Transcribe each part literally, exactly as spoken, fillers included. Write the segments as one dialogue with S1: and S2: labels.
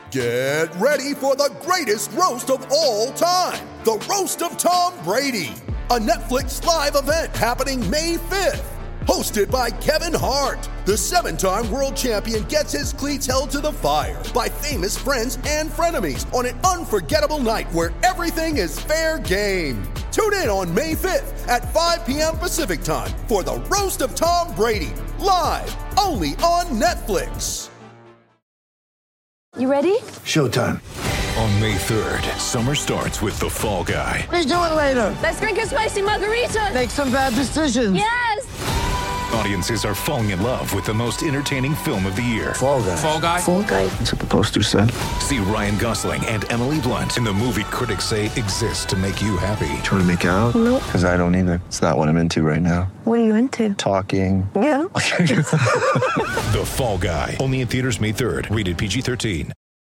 S1: Get ready for the greatest roast of all time, the Roast of Tom Brady, a Netflix live event happening May fifth. Hosted by Kevin Hart, the seven-time world champion gets his cleats held to the fire by famous friends and frenemies on an unforgettable night where everything is fair game. Tune in on May fifth at five p.m. Pacific time for the Roast of Tom Brady, live only on Netflix.
S2: You ready?
S3: Showtime.
S4: On May third, summer starts with The Fall Guy.
S3: Let's do it later.
S2: Let's drink a spicy margarita.
S3: Make some bad decisions.
S2: Yes!
S4: Audiences are falling in love with the most entertaining film of the year.
S3: Fall Guy.
S4: Fall Guy?
S2: Fall guy.
S3: That's what the poster said.
S4: See Ryan Gosling and Emily Blunt in the movie critics say exists to make you happy.
S3: Trying to make it out?
S2: Nope.
S3: Because I don't either. It's not what I'm into right now.
S2: What are you into?
S3: Talking.
S2: Yeah.
S4: The Fall Guy. Only in theaters May third. Rated P G thirteen.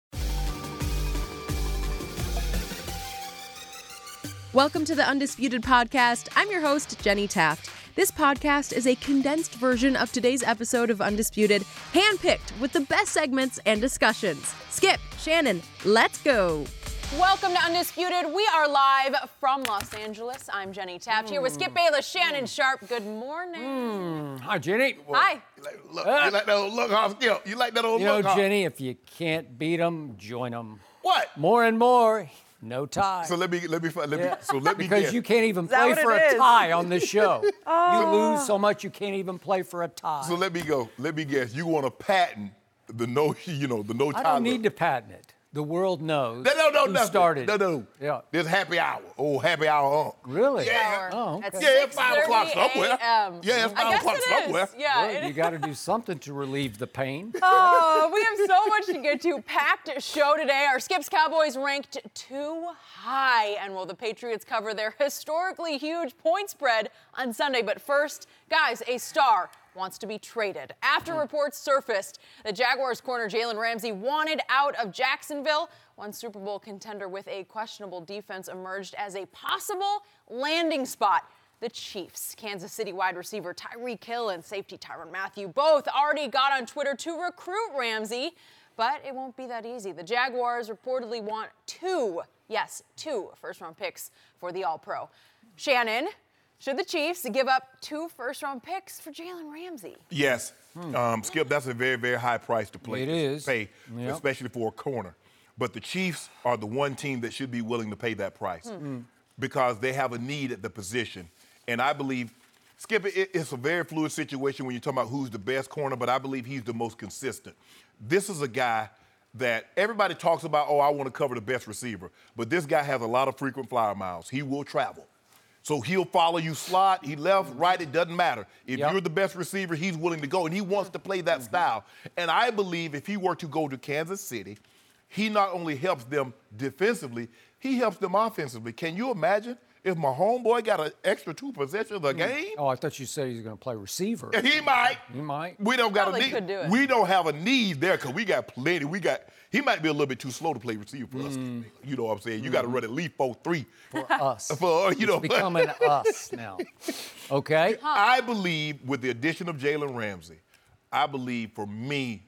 S5: Welcome to the Undisputed Podcast. I'm your host, Jenny Taft. This podcast is a condensed version of today's episode of Undisputed, handpicked with the best segments and discussions. Skip, Shannon, let's go.
S6: Welcome to Undisputed. We are live from Los Angeles. I'm Jenny Taft, mm. here with Skip Bayless, Shannon mm. Sharp. Good morning.
S7: Mm. Hi, Jenny.
S6: Hi.
S8: You like, look, uh, you like that old look off? You know, you like that old
S7: you
S8: look
S7: know,
S8: off?
S7: Jenny, if you can't beat them, join them.
S8: What?
S7: More and more. No tie.
S8: So let me let me let me
S7: yeah.
S8: so let me
S7: because
S8: guess.
S7: you can't even play for a tie on this show. oh. You lose so much you can't even play for a tie.
S8: So let me go. Let me guess. You want to patent the no, you know, the no tie.
S7: I don't
S8: look.
S7: need to patent it. The world knows.
S8: No, no, no,
S7: who
S8: no.
S7: started.
S8: No, no.
S7: Yeah.
S8: This happy hour. Oh, happy hour. Huh?
S7: Really?
S8: Yeah.
S7: Oh, okay.
S8: Yeah, it's five o'clock somewhere.
S6: a.m.
S8: Yeah, it's five o'clock
S6: it
S8: somewhere.
S6: Is. Yeah.
S7: Well, you got to do something to relieve the pain.
S6: Oh, we have so much to get to. Packed show today. Our Skips Cowboys ranked too high. And will the Patriots cover their historically huge point spread on Sunday? But first, guys, a star wants to be traded. After reports surfaced that Jaguars corner Jalen Ramsey wanted out of Jacksonville, one Super Bowl contender with a questionable defense emerged as a possible landing spot. The Chiefs. Kansas City wide receiver Tyreek Hill and safety Tyrann Mathieu both already got on Twitter to recruit Ramsey, but it won't be that easy. The Jaguars reportedly want two, yes, two first-round picks for the All-Pro. Shannon, should the Chiefs give up two first-round picks for Jalen Ramsey?
S8: Yes. Hmm. Um, Skip, that's a very, very high price to play.
S7: It is.
S8: Pay,
S7: yep.
S8: especially for a corner. But the Chiefs are the one team that should be willing to pay that price hmm. because they have a need at the position. And I believe, Skip, it, it's a very fluid situation when you're talking about who's the best corner, but I believe he's the most consistent. This is a guy that everybody talks about, oh, I want to cover the best receiver. But this guy has a lot of frequent flyer miles. He will travel. So he'll follow you slot, he left, right, it doesn't matter. If yep. you're the best receiver, he's willing to go, and he wants to play that mm-hmm. style. And I believe if he were to go to Kansas City, he not only helps them defensively, he helps them offensively. Can you imagine if my homeboy got an extra two possessions a game?
S7: Oh, I thought you said he's going to play receiver.
S8: He might.
S7: He might.
S8: We don't got
S6: Probably
S8: a need.
S6: Could do it.
S8: We don't have a need there because we got plenty. We got. He might be a little bit too slow to play receiver for mm. us. You know what I'm saying? You mm. got to run at least four three
S7: for us.
S8: For you know,
S7: it's becoming us now. Okay.
S8: Huh. I believe with the addition of Jalen Ramsey, I believe for me,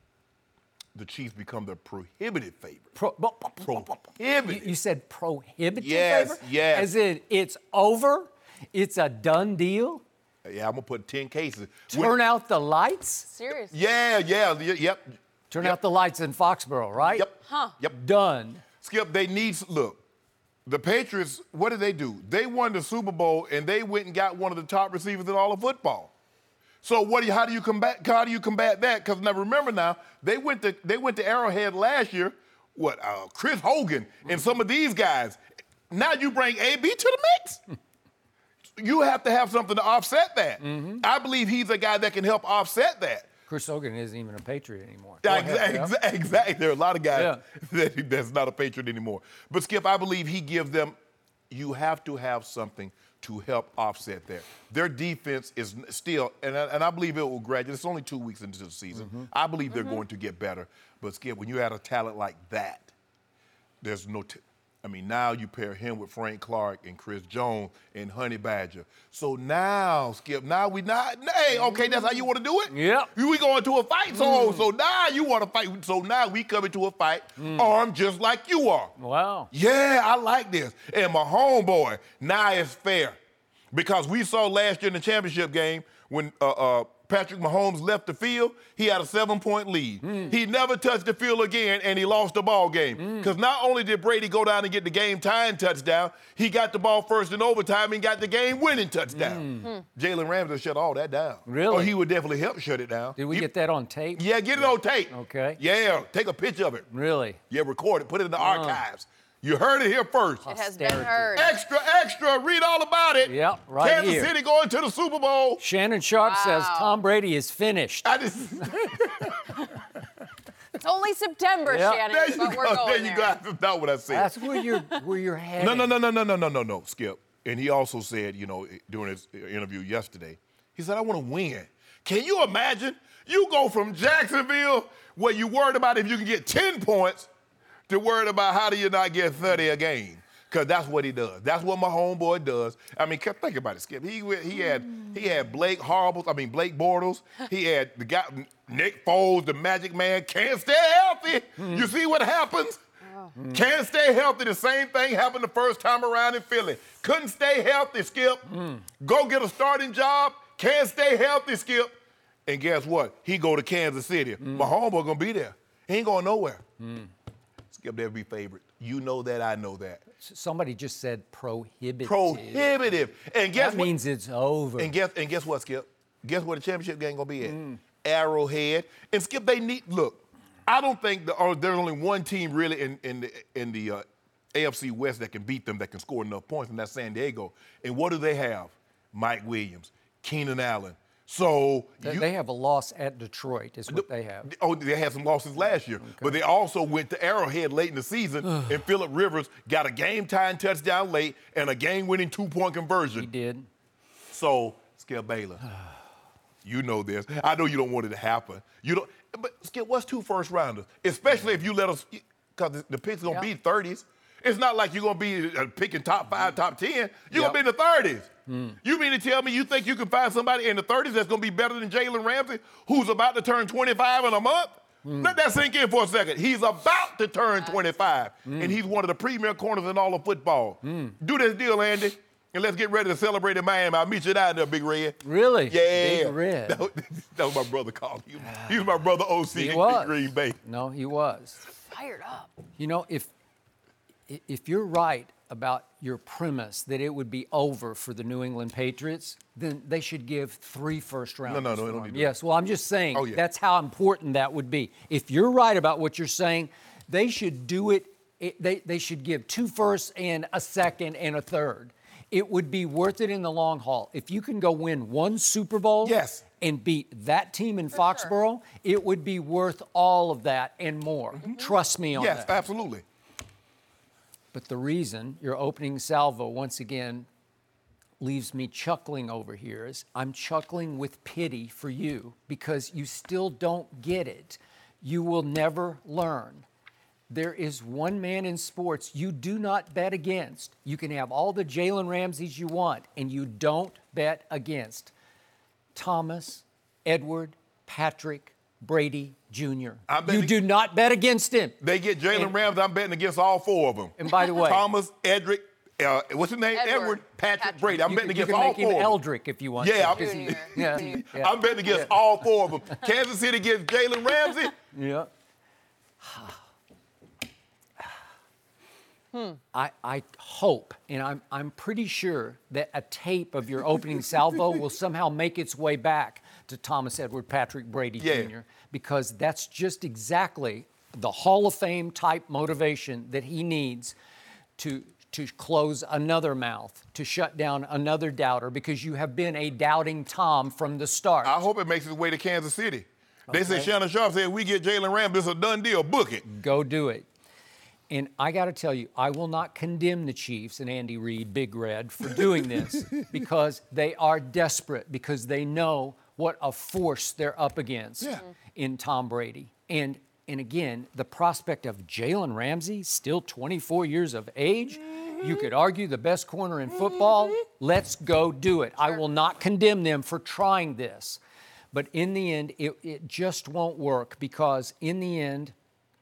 S8: the Chiefs become the prohibitive favorite.
S7: Pro, bo, bo,
S8: prohibitive.
S7: You, you said prohibitive
S8: yes,
S7: favorite?
S8: Yes,
S7: As in it's over? It's a done deal?
S8: Yeah, I'm going to put ten cases.
S7: Turn when, out the lights?
S6: Seriously?
S8: Yeah, yeah, yep.
S7: Turn
S8: yep.
S7: out the lights in Foxborough, right?
S8: Yep.
S6: Huh.
S8: Yep.
S7: Done.
S8: Skip, they need, look, the Patriots, what did they do? They won the Super Bowl, and they went and got one of the top receivers in all of football. So what do you, how do you combat how do you combat that? Because now remember now, they went to they went to Arrowhead last year, what, uh, Chris Hogan and some of these guys. Now you bring A B to the mix. You have to have something to offset that. Mm-hmm. I believe he's a guy that can help offset that.
S7: Chris Hogan isn't even a Patriot anymore.
S8: Yeah, exactly,
S7: yeah.
S8: exactly, exactly. There are a lot of guys
S7: yeah.
S8: that, that's not a Patriot anymore. But, Skip, I believe he gives them, you have to have something to help offset that. Their defense is still, and I, and I believe it will graduate. It's only two weeks into the season. Mm-hmm. I believe they're mm-hmm. going to get better. But, Skip, when you add a talent like that, there's no t- I mean, now you pair him with Frank Clark and Chris Jones and Honey Badger. So now, Skip, now we not, hey, okay, that's how you want to do it?
S7: Yep.
S8: We going to a fight zone, mm. so now you want to fight. So now we come into a fight mm. armed just like you are.
S7: Wow.
S8: Yeah, I like this. And my homeboy, now it's fair. Because we saw last year in the championship game when uh, uh, Patrick Mahomes left the field, he had a seven-point lead. Mm. He never touched the field again, and he lost the ball game. Because mm. not only did Brady go down and get the game-tying touchdown, he got the ball first in overtime and got the game-winning touchdown. Mm. Mm. Jalen Ramsey shut all that down.
S7: Really?
S8: Or he would definitely help shut it down.
S7: Did we
S8: he,
S7: get that on tape?
S8: Yeah, get it on tape.
S7: Okay.
S8: Yeah, take a picture of it.
S7: Really?
S8: Yeah, record it, put it in the uh. archives. You heard it here first.
S6: It has been heard.
S8: Extra, extra, read all about it.
S7: Yep, right
S8: Kansas
S7: here.
S8: City going to the Super Bowl.
S7: Shannon Sharp
S6: Wow.
S7: says Tom Brady is finished.
S8: I just...
S6: It's only September,
S7: Yep.
S6: Shannon,
S8: There you
S6: but
S8: go.
S6: we're going
S8: There you
S6: there.
S8: go. That's not what I said.
S7: That's where you're, where you're headed.
S8: No, no, no, no, no, no, no, no, no, Skip. And he also said, you know, during his interview yesterday, he said, I want to win. Can you imagine? You go from Jacksonville, where you worried about if you can get ten points, to worried about how do you not get thirty a game. Because that's what he does. That's what my homeboy does. I mean, think about it, Skip. He he had he had Blake Horribles, I mean Blake Bortles. He had the guy Nick Foles, the Magic Man. Can't stay healthy. Mm. You see what happens? Oh. Mm. Can't stay healthy. The same thing happened the first time around in Philly. Couldn't stay healthy, Skip. Mm. Go get a starting job. Can't stay healthy, Skip. And guess what? He go to Kansas City. Mm. My homeboy gonna be there. He ain't going nowhere. Mm. Skip, they'll be favorite. You know that, I know that.
S7: Somebody just said prohibitive.
S8: Prohibitive. And guess
S7: that
S8: what?
S7: means it's over.
S8: And guess and guess what, Skip? Guess where the championship game gonna be at? Mm. Arrowhead. And Skip, they need look. I don't think the, or there's only one team really in in the in the uh, A F C West that can beat them, that can score enough points, and that's San Diego. And what do they have? Mike Williams, Keenan Allen. So
S7: they,
S8: you,
S7: they have a loss at Detroit, is what they have.
S8: Oh, they had some losses last year, okay. But they also went to Arrowhead late in the season, and Phillip Rivers got a game-tying touchdown late and a game-winning two-point conversion.
S7: He did.
S8: So, Skip Bayless, you know this. I know you don't want it to happen. You don't. But Skip, what's two first-rounders? Especially if you let us, because the, the pick's gonna yeah. be thirties. It's not like you're gonna be picking top five, top ten. You're yep. gonna be in the thirties. Mm. You mean to tell me you think you can find somebody in the thirties that's going to be better than Jalen Ramsey, who's about to turn twenty-five in a month? Mm. Let that sink in for a second. He's about to turn twenty-five, mm. and he's one of the premier corners in all of football. Mm. Do this deal, Andy, and let's get ready to celebrate in Miami. I'll meet you down there, Big Red.
S7: Really?
S8: Yeah.
S7: Big Red.
S8: That was, that was my brother calling. He, he was my brother O C
S7: he
S8: in
S7: was.
S8: Green Bay.
S7: No, he was.
S6: Fired up.
S7: You know, if if you're right about your premise that it would be over for the New England Patriots, then they should give three first rounders.
S8: No, no, no, they don't need that.
S7: Yes, well, I'm just saying
S8: oh, yeah.
S7: that's how important that would be. If you're right about what you're saying, they should do it, it they, they should give two firsts and a second and a third. It would be worth it in the long haul. If you can go win one Super Bowl
S8: yes.
S7: and beat that team in
S6: for
S7: Foxborough,
S6: sure.
S7: it would be worth all of that and more. Mm-hmm. Trust me on
S8: yes,
S7: that.
S8: Yes, absolutely.
S7: But the reason your opening salvo, once again, leaves me chuckling over here is I'm chuckling with pity for you because you still don't get it. You will never learn. There is one man in sports you do not bet against. You can have all the Jalen Ramseys you want, and you don't bet against Thomas, Edward, Patrick, Brady Junior You do not bet against him.
S8: They get Jalen Ramsey. I'm betting against all four of them.
S7: And by the way,
S8: Thomas, Edric, uh, what's his name?
S6: Edward,
S8: Edward, Patrick,
S6: Patrick.
S8: Brady. I'm
S7: you,
S8: betting
S7: you
S8: against
S7: can
S8: all
S7: make him
S8: four.
S7: Eldrick if you want.
S8: Yeah,
S7: to.
S6: Junior.
S7: yeah,
S6: Junior.
S7: yeah.
S8: I'm betting against
S7: yeah.
S8: all four of them. Kansas City gets Jalen Ramsey.
S7: Yeah. hmm. I, I hope, and I'm, I'm pretty sure that a tape of your opening salvo will somehow make its way back to Thomas Edward Patrick Brady
S8: yeah.
S7: Junior because that's just exactly the Hall of Fame type motivation that he needs to to close another mouth, to shut down another doubter, because you have been a doubting Tom from the start.
S8: I hope it makes its way to Kansas City. They
S7: okay.
S8: said Shannon Sharp said, we get Jalen Ramsey, it's a done deal, book it.
S7: Go do it. And I got to tell you, I will not condemn the Chiefs and Andy Reid, Big Red, for doing this because they are desperate, because they know what a force they're up against
S8: yeah.
S7: in Tom Brady. And And again, the prospect of Jalen Ramsey, still twenty-four years of age, you could argue the best corner in football. Let's go do it. I will not condemn them for trying this. But in the end, it, it just won't work because in the end,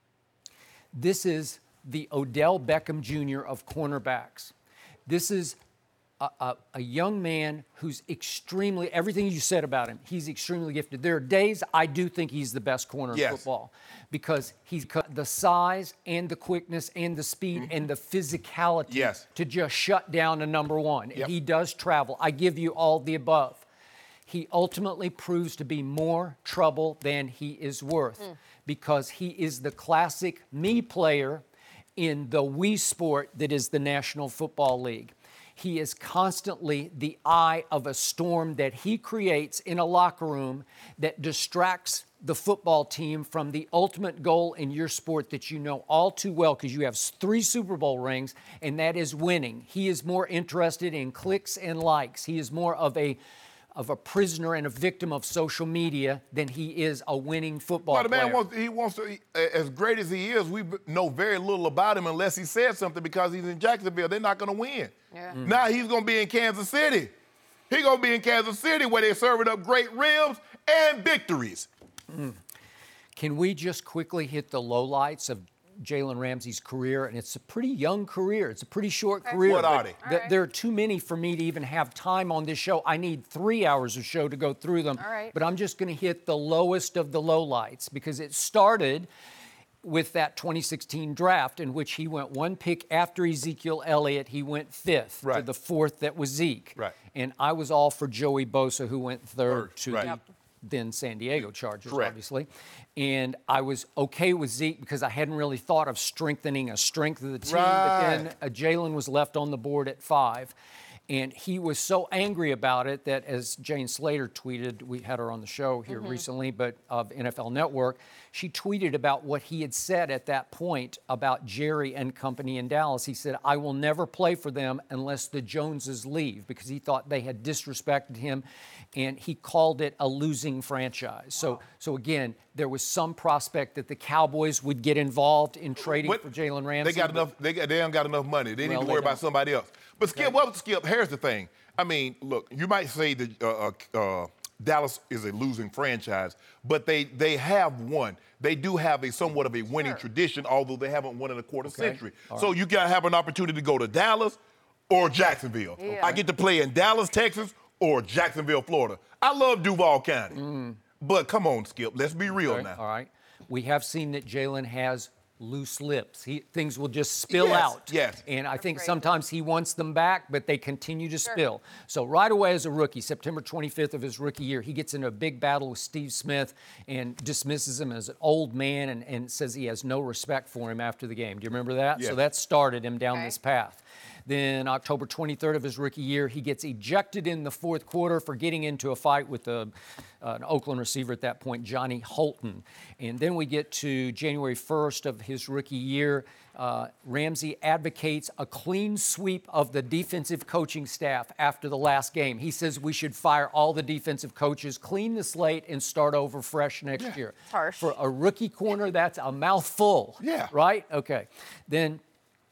S7: this is the Odell Beckham Junior of cornerbacks. This is a, a, a young man who's extremely, everything you said about him, he's extremely gifted. There are days I do think he's the best corner
S8: Yes.
S7: in football because he's got the size and the quickness and the speed mm-hmm. and the physicality
S8: yes.
S7: to just shut down a number one.
S8: Yep.
S7: He does travel. I give you all the above. He ultimately proves to be more trouble than he is worth mm. because he is the classic me player in the we sport that is the National Football League. He is constantly the eye of a storm that he creates in a locker room that distracts the football team from the ultimate goal in your sport that you know all too well because you have three Super Bowl rings, and that is winning. He is more interested in clicks and likes. He is more of a of a prisoner and a victim of social media than he is a winning football
S8: well, the man
S7: player.
S8: wants, he wants to, he, as great as he is, we know very little about him unless he says something because he's in Jacksonville. They're not going to win.
S6: Yeah.
S8: Mm. Now he's going to be in Kansas City. He's going to be in Kansas City where they're serving up great ribs and victories.
S7: Mm. Can we just quickly hit the lowlights of Jalen Ramsey's career? And it's a pretty young career. It's a pretty short
S6: okay.
S7: career.
S8: What are they?
S7: Th- right. There are too many for me to even have time on this show. I need three hours of show to go through them.
S6: All right.
S7: But I'm just going to hit the lowest of the lowlights because it started with that twenty sixteen draft in which he went one pick after Ezekiel Elliott. He went fifth
S8: right.
S7: to the fourth that was Zeke.
S8: Right.
S7: And I was all for Joey Bosa, who went third,
S8: Third.
S7: to
S8: Right.
S7: the
S8: Yep.
S7: then San Diego Chargers,
S8: Correct.
S7: obviously. And I was okay with Zeke because I hadn't really thought of strengthening a strength of the team.
S8: Right.
S7: But then uh, Jalen was left on the board at five. And he was so angry about it that, as Jane Slater tweeted, we had her on the show here
S6: Mm-hmm.
S7: recently, but of N F L Network, she tweeted about what he had said at that point about Jerry and company in Dallas. He said, I will never play for them unless the Joneses leave, because he thought they had disrespected him, and he called it a losing franchise. So,
S6: Wow.
S7: so again, there was some prospect that the Cowboys would get involved in trading
S8: What-
S7: for Jalen Ramsey.
S8: They got
S7: but-
S8: enough. They got. They haven't got enough money. They
S7: Well,
S8: need to
S7: they
S8: worry about
S7: don't.
S8: somebody else. But Skip,
S7: Okay.
S8: what Skip? Here's the thing. I mean, look. You might say that uh, uh, uh, Dallas is a losing franchise, but they they have won. They do have a somewhat of a winning
S6: Sure.
S8: tradition, although they haven't won in a quarter
S7: Okay.
S8: century.
S7: All
S8: So
S7: right.
S8: you got to have an opportunity to go to Dallas or Jacksonville.
S6: Yeah.
S8: I get to play in Dallas, Texas, or Jacksonville, Florida. I love Duval County,
S7: Mm.
S8: but come on, Skip. Let's be real
S7: Okay,
S8: now.
S7: All right. We have seen that Jalen has loose lips. He, things will just spill
S8: Yes,
S7: out.
S8: yes.
S7: And I think
S6: great.
S7: sometimes he wants them back, but they continue to spill. So right away as a rookie, September twenty-fifth of his rookie year, he gets into a big battle with Steve Smith and dismisses him as an old man and, and says he has no respect for him after the game. Do you remember that?
S8: Yes.
S7: So that started him down
S6: Okay.
S7: this path. Then October twenty-third of his rookie year, he gets ejected in the fourth quarter for getting into a fight with a, uh, an Oakland receiver at that point, Johnny Holton. And then we get to January first of his rookie year. Uh, Ramsey advocates a clean sweep of the defensive coaching staff after the last game. He says we should fire all the defensive coaches, clean the slate, and start over fresh next
S8: Yeah.
S7: year.
S6: Harsh.
S7: For a rookie corner, that's a mouthful.
S8: Yeah.
S7: Right? Okay. Then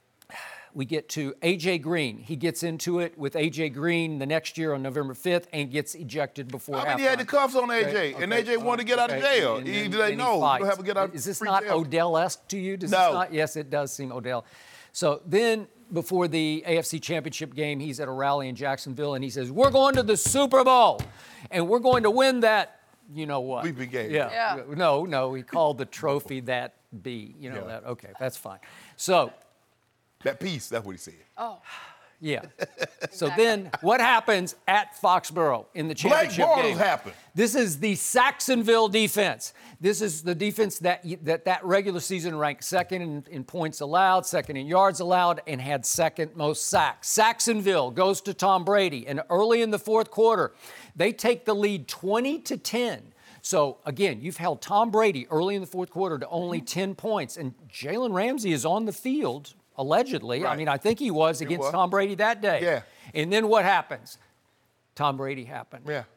S7: we get to A J Green. He gets into it with A J Green the next year on November fifth and gets ejected before
S8: I
S7: halftime.
S8: mean, he had the cuffs on A J,
S7: Okay,
S8: and
S7: okay,
S8: A J wanted to get out of
S7: okay.
S8: jail.
S7: And
S8: He
S7: then-
S8: did
S7: then he
S8: no, you
S7: fights.
S8: don't have to get out.
S7: Is this
S8: free
S7: not
S8: jail.
S7: Odell-esque to you? Does
S8: No.
S7: this not? Yes, it does seem Odell. So then, before the A F C Championship game, he's at a rally in Jacksonville, and he says, we're going to the Super Bowl, and we're going to win that, you know what?
S8: Bleeping game.
S7: Yeah.
S6: Yeah.
S7: No, no, he called the trophy that B. You know
S8: Yeah.
S7: that. Okay, that's fine. So,
S8: That piece, that's what he said.
S6: Oh,
S7: yeah. So then what happens at Foxborough in the
S8: Blake
S7: championship
S8: Bortles
S7: game?
S8: happened.
S7: This is the Saxonville defense. This is the defense that that, that regular season ranked second in, in points allowed, second in yards allowed, and had second most sacks. Saxonville goes to Tom Brady, and early in the fourth quarter, they take the lead twenty to ten. So, again, you've held Tom Brady early in the fourth quarter to only ten points, and Jalen Ramsey is on the field, allegedly. I
S8: Right.
S7: mean, I think he was against
S8: was.
S7: Tom Brady that day.
S8: Yeah.
S7: And then what happens? Tom Brady happened.
S8: Yeah.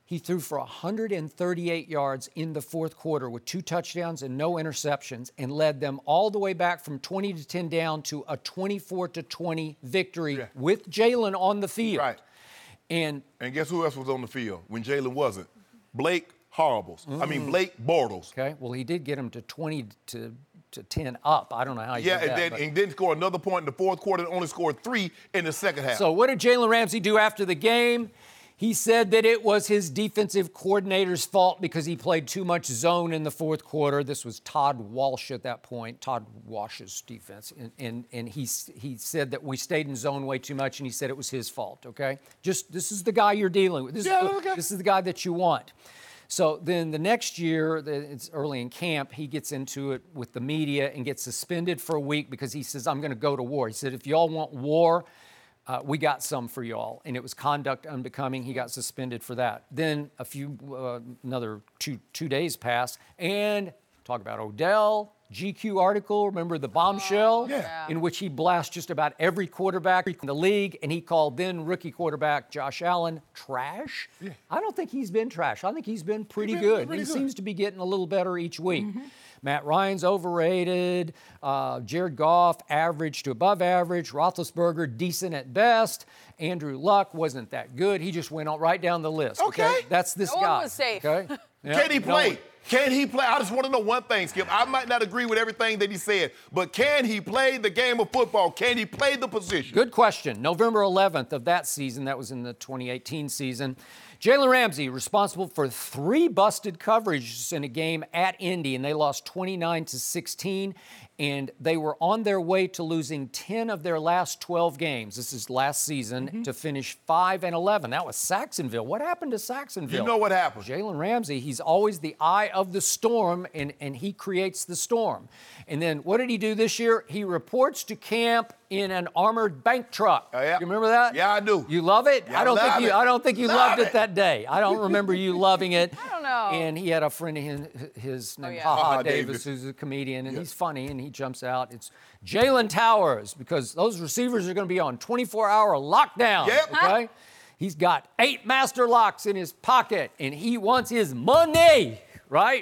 S7: He threw for one hundred thirty-eight yards in the fourth quarter with two touchdowns and no interceptions, and led them all the way back from twenty to ten down to a twenty-four to twenty victory
S8: Yeah.
S7: with Jalen on the field.
S8: Right.
S7: And
S8: And guess who else was on the field when Jalen wasn't? Blake Horribles. I mean, Blake Bortles.
S7: okay, well, he did get him to twenty to, to ten up. I don't know how he
S8: Yeah,
S7: did that.
S8: and then,
S7: but-
S8: and then score another point in the fourth quarter and only scored three in the second half.
S7: So what did Jalen Ramsey do after the game? He said that it was his defensive coordinator's fault because he played too much zone in the fourth quarter. This was Todd Walsh at that point, Todd Walsh's defense. And, and, and he, he said that we stayed in zone way too much, and he said it was his fault, okay? Just, this is the guy you're dealing with. This,
S8: Yeah,
S7: is, the,
S8: okay.
S7: this is the guy that you want. So then the next year, the- it's early in camp, he gets into it with the media and gets suspended for a week because he says, I'm going to go to war. He said, if y'all want war, Uh, we got some for y'all, and it was conduct unbecoming. He got suspended for that. Then a few, uh, another two two days pass, and talk about Odell, G Q article, remember the bombshell?
S8: Yeah.
S7: In which he blasts just about every quarterback in the league, and he called then rookie quarterback Josh Allen trash.
S8: Yeah.
S7: I don't think he's been trash. I think he's been pretty
S8: been
S7: good.
S8: pretty
S7: he
S8: good.
S7: seems to be getting a little better each week. Matt Ryan's overrated. Uh, Jared Goff, average to above average. Roethlisberger, decent at best. Andrew Luck wasn't that good. He just went on right down the list. Okay,
S8: Okay.
S7: that's this
S6: No
S7: guy.
S6: one was safe.
S7: Okay, Yeah,
S8: Can he
S7: no
S8: play?
S7: one-
S8: Can he play? I just want to know one thing, Skip. I might not agree with everything that he said, but can he play the game of football? Can he play the position?
S7: Good question. November eleventh of that season, that was in the twenty eighteen season, Jalen Ramsey responsible for three busted coverages in a game at Indy, and they lost twenty-nine to sixteen, and they were on their way to losing ten of their last twelve games. This is last season
S8: Mm-hmm.
S7: to finish five and eleven. That was Saxonville. What happened to Saxonville?
S8: You know what happened.
S7: Jalen Ramsey, he's always the eye of the storm, and, and he creates the storm. And then what did he do this year? He reports to camp in an armored bank truck.
S8: Oh, yeah.
S7: You remember that?
S8: Yeah, I do.
S7: You love it?
S8: Yeah,
S7: I don't
S8: love
S7: think you
S8: it.
S7: I don't think you
S8: Love
S7: loved it.
S8: it.
S7: that day. I don't remember you loving it.
S6: I don't know.
S7: And he had a friend of his, his named
S6: yeah.
S7: Ha Ha
S8: Ha Ha
S7: Davis,
S8: Davis.
S7: who's a comedian, and
S8: Yeah.
S7: he's funny, and he jumps out. It's Jalen Towers, because those receivers are going to be on twenty-four hour lockdown.
S8: Yep.
S7: Okay? He's got eight master locks in his pocket, and he wants his money, right?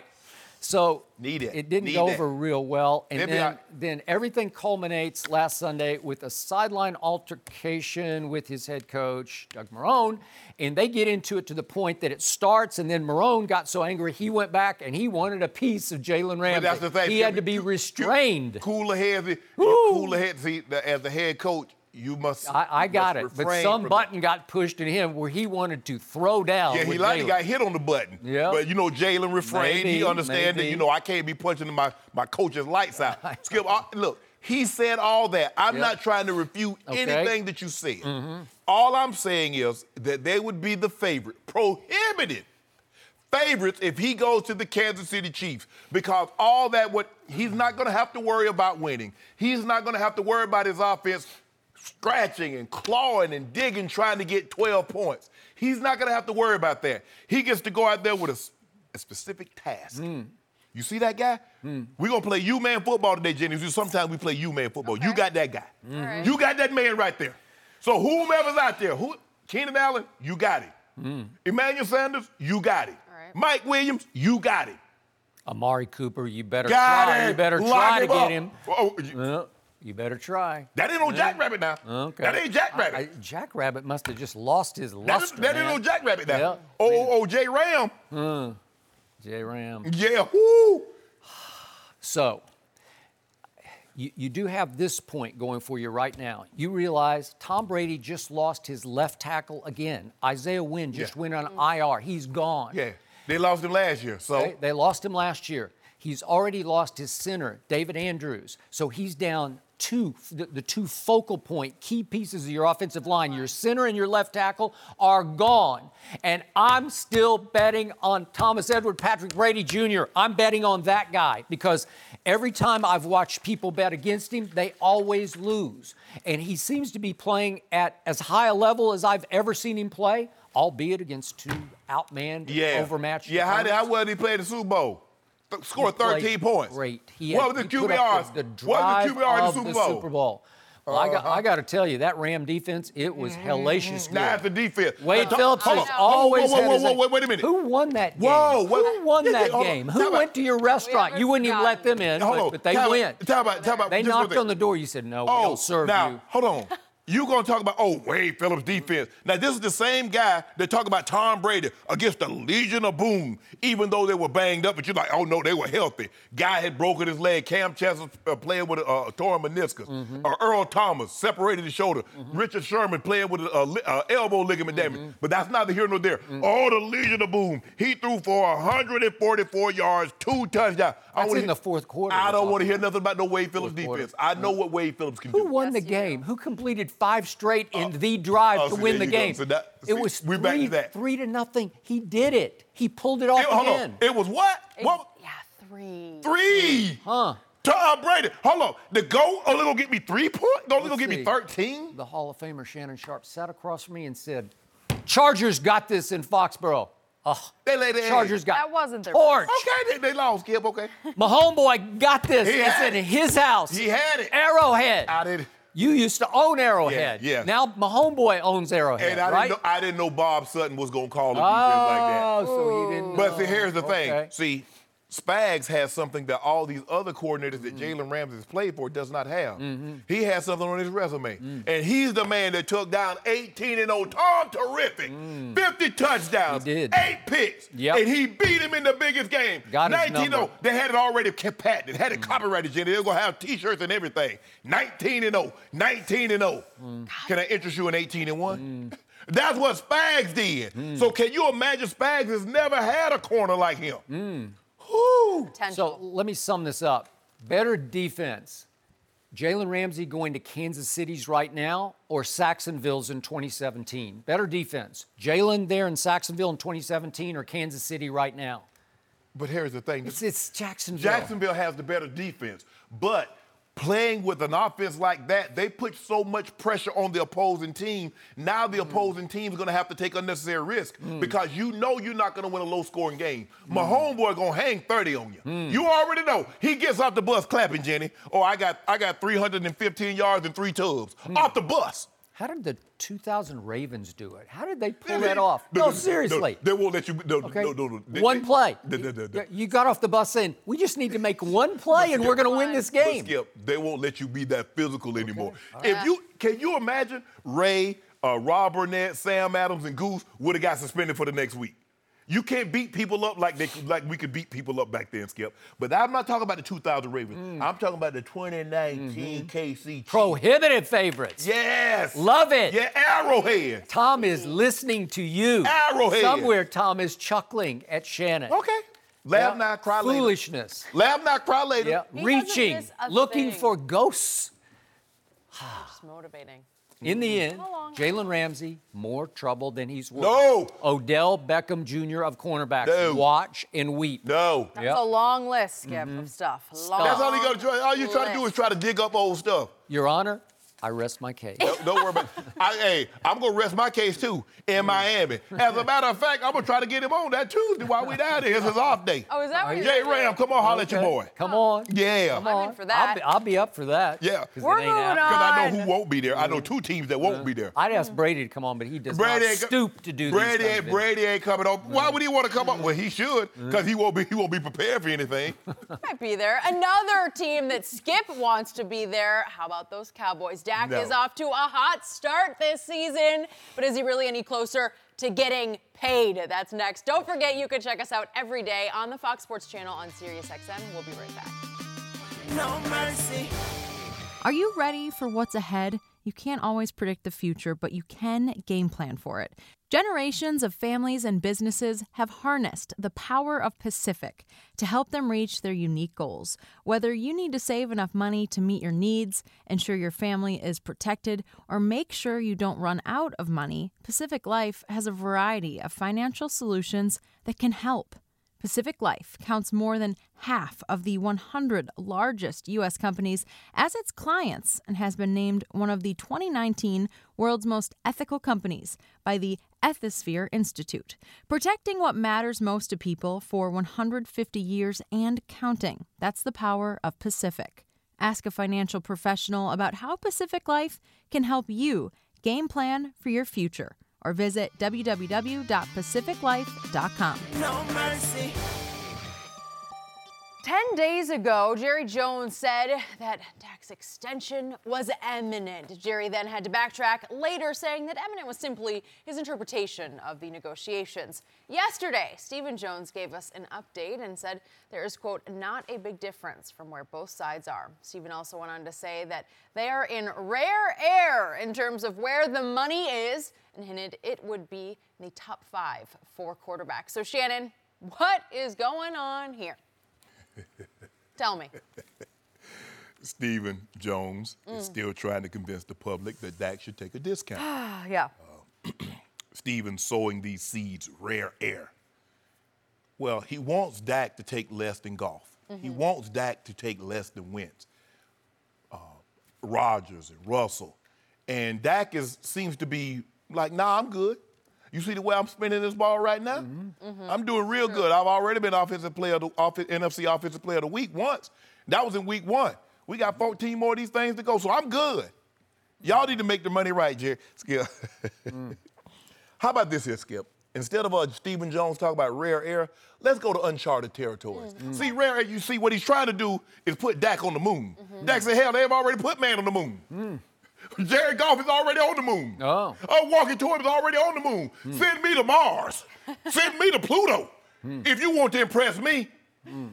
S7: So
S8: Need it.
S7: it didn't
S8: Need
S7: go
S8: that.
S7: over real well. And
S8: Maybe
S7: then,
S8: I-
S7: then everything culminates last Sunday with a sideline altercation with his head coach, Doug Marrone, and they get into it to the point that it starts, and then Marrone got so angry he went back and he wanted a piece of Jalen Ramsey.
S8: But that's the thing.
S7: He had to be restrained.
S8: Cooler heads.
S7: Woo.
S8: Cooler heads. See, the- as the head coach, you must.
S7: I, I
S8: you
S7: got
S8: must
S7: it, but
S8: refrain
S7: some
S8: from-
S7: button got pushed in him where he wanted to throw down.
S8: Yeah, he
S7: with
S8: likely
S7: Jalen.
S8: got hit on the button.
S7: Yeah.
S8: But you know, Jalen refrained.
S7: Maybe,
S8: he understands that,
S7: maybe.
S8: you know, I can't be punching my, my coach's lights out. Skip, I, look, he said all that. I'm
S7: Yeah.
S8: not trying to refute
S7: Okay.
S8: anything that you said. All I'm saying is that they would be the favorite, prohibited favorites if he goes to the Kansas City Chiefs, because all that, what he's not going to have to worry about winning. He's not going to have to worry about his offense scratching and clawing and digging, trying to get twelve points. He's not going to have to worry about that. He gets to go out there with a, s- a specific task. You see that guy? We're going to play U-man football today, Jenny. Sometimes we play U-man football. You got that guy.
S6: right.
S8: You got that man right there. So whomever's out there, who, Keenan Allen, you got him. Emmanuel Sanders, you got him.
S6: All right.
S8: Mike Williams, you got him.
S7: Amari Cooper, you better
S8: Got
S7: try.
S8: him.
S7: You better
S8: Lock
S7: try to
S8: him
S7: get
S8: up.
S7: him.
S8: Oh, you-
S7: Uh, you better try.
S8: that ain't no Jackrabbit now.
S7: Okay.
S8: That ain't Jackrabbit.
S7: I, I, Jackrabbit must have just lost his
S8: That,
S7: luster,
S8: is, that ain't
S7: man.
S8: no Jackrabbit now.
S7: Yeah.
S8: Oh, oh, oh, J Ram.
S7: J Ram.
S8: Yeah, whoo.
S7: So, you, you do have this point going for you right now. You realize Tom Brady just lost his left tackle again. Isaiah Wynn just
S8: Yeah.
S7: went on I R. He's gone.
S8: Yeah, they lost him last year, so.
S7: Okay? They lost him last year. He's already lost his center, David Andrews. So he's down two, the, the two focal point key pieces of your offensive line. Your center and your left tackle are gone. And I'm still betting on Thomas Edward Patrick Brady Junior I'm betting on that guy because every time I've watched people bet against him, they always lose. And he seems to be playing at as high a level as I've ever seen him play, albeit against two outmanned,
S8: Yeah.
S7: overmatched
S8: Yeah, how, did, how
S7: opponents.
S8: well did he play in the Super Bowl? Th- scored
S7: He played
S8: thirteen points.
S7: Great. He
S8: what
S7: had-
S8: was the
S7: he
S8: Q
S7: put
S8: B
S7: up
S8: R?
S7: The, the
S8: what was
S7: drive
S8: the Q B R in the
S7: of
S8: Super
S7: the
S8: Bowl?
S7: Super Bowl. Well, I got, I got to tell you, that Ram defense, it was hellacious good.
S8: Nah, it's the defense.
S7: Wade
S8: Now,
S7: Phillips
S8: hold
S7: has
S8: on.
S7: always
S8: whoa, whoa,
S7: had
S8: whoa,
S7: his
S8: whoa,
S7: own-
S8: wait, wait a minute.
S7: Who won that game?
S8: Whoa, what?
S7: Who won
S8: Yeah,
S7: that
S8: hold on.
S7: game?
S8: Time
S7: Who
S8: out.
S7: went to your restaurant? You wouldn't even let them in,
S8: Hold
S7: but,
S8: on.
S7: but they
S8: Time-
S7: went.
S8: Time about, time about,
S7: They
S8: just one
S7: knocked
S8: thing.
S7: on the door. You said, no, we
S8: Oh,
S7: don't serve
S8: now,
S7: you.
S8: hold on. You gonna talk about, oh, Wade Phillips defense. Now, this is the same guy that talk about Tom Brady against the Legion of Boom, even though they were banged up, but you're like, oh, no, they were healthy. Guy had broken his leg. Cam Chancellor uh, playing with a uh, torn meniscus.
S7: Mm-hmm.
S8: Or Earl Thomas separated his shoulder.
S7: Mm-hmm.
S8: Richard Sherman playing with a, a, li- uh elbow ligament damage.
S7: Mm-hmm.
S8: But that's neither here nor there.
S7: Mm.
S8: Oh, the Legion of Boom. He threw for one hundred forty-four yards, two touchdowns. I
S7: That's
S8: wanna
S7: in
S8: hear-
S7: the fourth quarter.
S8: I
S7: we're
S8: don't want to
S7: talking
S8: hear
S7: about.
S8: nothing about no Wade Phillips
S7: Fourth quarter.
S8: defense. I know what Wade Phillips can do.
S7: Who won the
S6: you
S7: game?
S6: do.
S7: Who completed five straight in the drive
S8: oh,
S7: to
S8: see,
S7: win
S8: there
S7: the
S8: you go.
S7: game?
S8: So that-
S7: it
S8: see,
S7: was
S8: we're back to
S7: three,
S8: that.
S7: three to nothing. He did it. He pulled it off
S8: It, hold
S7: again.
S8: on. It was what? What?
S6: Yeah, three.
S8: Three.
S7: Huh.
S8: Tom Brady. Hold on. The GOAT only gonna get me three points? Only
S7: Let's
S8: gonna get
S7: see.
S8: me thirteen?
S7: The Hall of Famer Shannon Sharp sat across from me and said, Chargers got this in Foxborough. Oh,
S8: They laid their
S7: Chargers got
S6: That wasn't their
S7: torch.
S8: Okay, they, they lost, Skip, okay.
S7: My homeboy got this.
S8: He
S7: It's
S8: had
S7: in
S8: it.
S7: his house.
S8: He had it.
S7: Arrowhead.
S8: I did.
S7: You used to own Arrowhead.
S8: Yeah, yeah.
S7: Now my homeboy owns Arrowhead,
S8: And I
S7: right?
S8: didn't know I didn't know Bob Sutton was gonna call a defense like that.
S7: Oh, so he didn't
S8: But
S7: know.
S8: see, here's the thing.
S7: Okay.
S8: See, Spags has something that all these other coordinators that
S7: Mm-hmm.
S8: Jalen Ramsey has played for does not have. He has something on his resume. And he's the man that took down eighteen and oh. Tom Terrific. fifty touchdowns.
S7: He did.
S8: Eight picks.
S7: Yep.
S8: And he beat him in the biggest game.
S7: Got his
S8: nineteen oh.
S7: number.
S8: They had it already patented, had it copyrighted, Jenny. They were going to have T-shirts and everything. nineteen and oh. nineteen and oh. Can I interest you in eighteen and one? That's what Spags did. So can you imagine Spags has never had a corner like him? Whew.
S6: Potential.
S7: So let me sum this up. Better defense. Jalen Ramsey going to Kansas City's right now or Saxonville's in twenty seventeen? Better defense. Jalen there in Saxonville in twenty seventeen or Kansas City right now?
S8: But here's the thing.
S7: It's, it's Jacksonville.
S8: Jacksonville has the better defense, but playing with an offense like that, they put so much pressure on the opposing team. Now the opposing team is going to have to take unnecessary risk because you know you're not going to win a low-scoring game. My homeboy going to hang thirty on you. You already know. He gets off the bus clapping, Jenny. Oh, I got I got three hundred fifteen yards and three tubs. Off the bus.
S7: How did the two thousand Ravens do it? How did they pull
S8: They-
S7: that off?
S8: they-
S7: No,
S8: they-
S7: seriously.
S8: They won't let you. No,
S7: Okay.
S8: no, no, no. They-
S7: One
S8: they-
S7: play.
S8: they- they- they- they-
S7: You got off the bus saying, we just need to make one play and we're going to win this
S8: But
S7: game.
S8: Skip, they won't let you be that physical anymore. If you can you imagine Ray, uh, Rob Burnett, Sam Adams, and Goose would have got suspended for the next week. You can't beat people up like they like we could beat people up back then, Skip. But I'm not talking about the two thousand Ravens. I'm talking about the twenty nineteen K C Chiefs.
S7: Prohibitive favorites.
S8: Yes.
S7: Love it.
S8: Yeah, Arrowhead.
S7: Tom is listening to you.
S8: Arrowhead.
S7: Somewhere Tom is chuckling at Shannon.
S8: Okay. Laugh
S7: Yeah.
S8: now, cry later.
S7: Foolishness.
S8: Laugh now, cry later.
S7: Yeah.
S6: He doesn't
S7: Reaching,
S6: miss a
S7: looking
S6: thing.
S7: for ghosts.
S6: Just motivating.
S7: In the end,
S6: How long?
S7: Jalen Ramsey, more trouble than he's worth.
S8: No.
S7: Odell Beckham Junior of cornerbacks.
S8: No.
S7: Watch and weep.
S8: No.
S6: That's
S7: Yep.
S6: a long list, Skip, of stuff. Long
S8: That's all you got to try. All you try to do is
S6: list.
S8: try to dig up old stuff.
S7: Your Honor, I rest my case.
S8: Don't, don't worry about it. I, hey, I'm going to rest my case, too, in Miami. As a matter of fact, I'm going to try to get him on that Tuesday while we down there. It's his off day.
S6: Oh, is that what you're
S8: Jay
S6: gonna do?
S8: Ram, come on, holler at your
S7: Okay.
S8: boy.
S7: Come on.
S8: Yeah.
S7: Come
S6: I'm
S7: on.
S6: in for that.
S7: I'll be, I'll be up for that.
S8: Yeah.
S7: 'Cause
S6: We're
S7: it ain't
S6: moving
S7: happening.
S6: on.
S8: Because I know who won't be there. I know two teams that won't be there.
S7: I'd ask Brady to come on, but he does
S8: Brady
S7: not
S8: ain't co-
S7: stoop to do
S8: Brady
S7: these
S8: ain't,
S7: kinds of
S8: Brady ain't coming on. Why would he want to come on? Well, he should, because he won't be he won't be prepared for anything.
S6: Might be there. Another team that Skip wants to be there. How about those Cowboys? Dak
S8: No.
S6: is off to a hot start this season, but is he really any closer to getting paid? That's next. Don't forget, you can check us out every day on the Fox Sports channel on Sirius X M. We'll be right back.
S9: No mercy.
S5: Are you ready for what's ahead? You can't always predict the future, but you can game plan for it. Generations of families and businesses have harnessed the power of Pacific to help them reach their unique goals. Whether you need to save enough money to meet your needs, ensure your family is protected, or make sure you don't run out of money, Pacific Life has a variety of financial solutions that can help. Pacific Life counts more than half of the one hundred largest U S companies as its clients and has been named one of the twenty nineteen World's Most Ethical Companies by the Ethisphere Institute, protecting what matters most to people for one hundred fifty years and counting. That's the power of Pacific.
S10: Ask a financial professional about how Pacific Life can help you game plan for your future, or visit w w w dot pacific life dot com.
S9: No mercy.
S6: Ten days ago, Jerry Jones said that Dak's extension was imminent. Jerry then had to backtrack, later saying that imminent was simply his interpretation of the negotiations. Yesterday, Stephen Jones gave us an update and said there is, quote, not a big difference from where both sides are. Stephen also went on to say that they are in rare air in terms of where the money is, and hinted it would be in the top five for quarterbacks. So, Shannon, what is going on here? Tell me.
S8: Stephen Jones
S6: Mm.
S8: is still trying to convince the public that Dak should take a discount.
S6: Yeah.
S8: Uh, Stephen sowing these seeds, rare air. Well, he wants Dak to take less than Goff. He
S6: Mhm.
S8: wants Dak to take less than Wentz, uh, Rodgers and Russell. And Dak is seems to be like, nah, I'm good. You see the way I'm spinning this ball right now?
S6: Mhm.
S8: I'm doing real good. I've already been offensive player, of the, off, N F C offensive player of the week once. That was in week one. We got fourteen more of these things to go, so I'm good. Y'all need to make the money right, Jerry. Skip. mm. How about this here, Skip? Instead of uh, Stephen Jones talking about rare air, let's go to uncharted territories.
S6: Mm.
S8: See, rare air, you see what he's trying to do is put Dak on the moon.
S6: Mm-hmm.
S8: Dak said, hell, they've already put man on the moon.
S7: Mm.
S8: Jared Goff is already on the moon.
S7: Oh.
S8: Uh, walking to him is already on the moon.
S7: Mm.
S8: Send me to Mars. Send me to Pluto.
S7: Mm.
S8: If you want to impress me.
S7: Mm.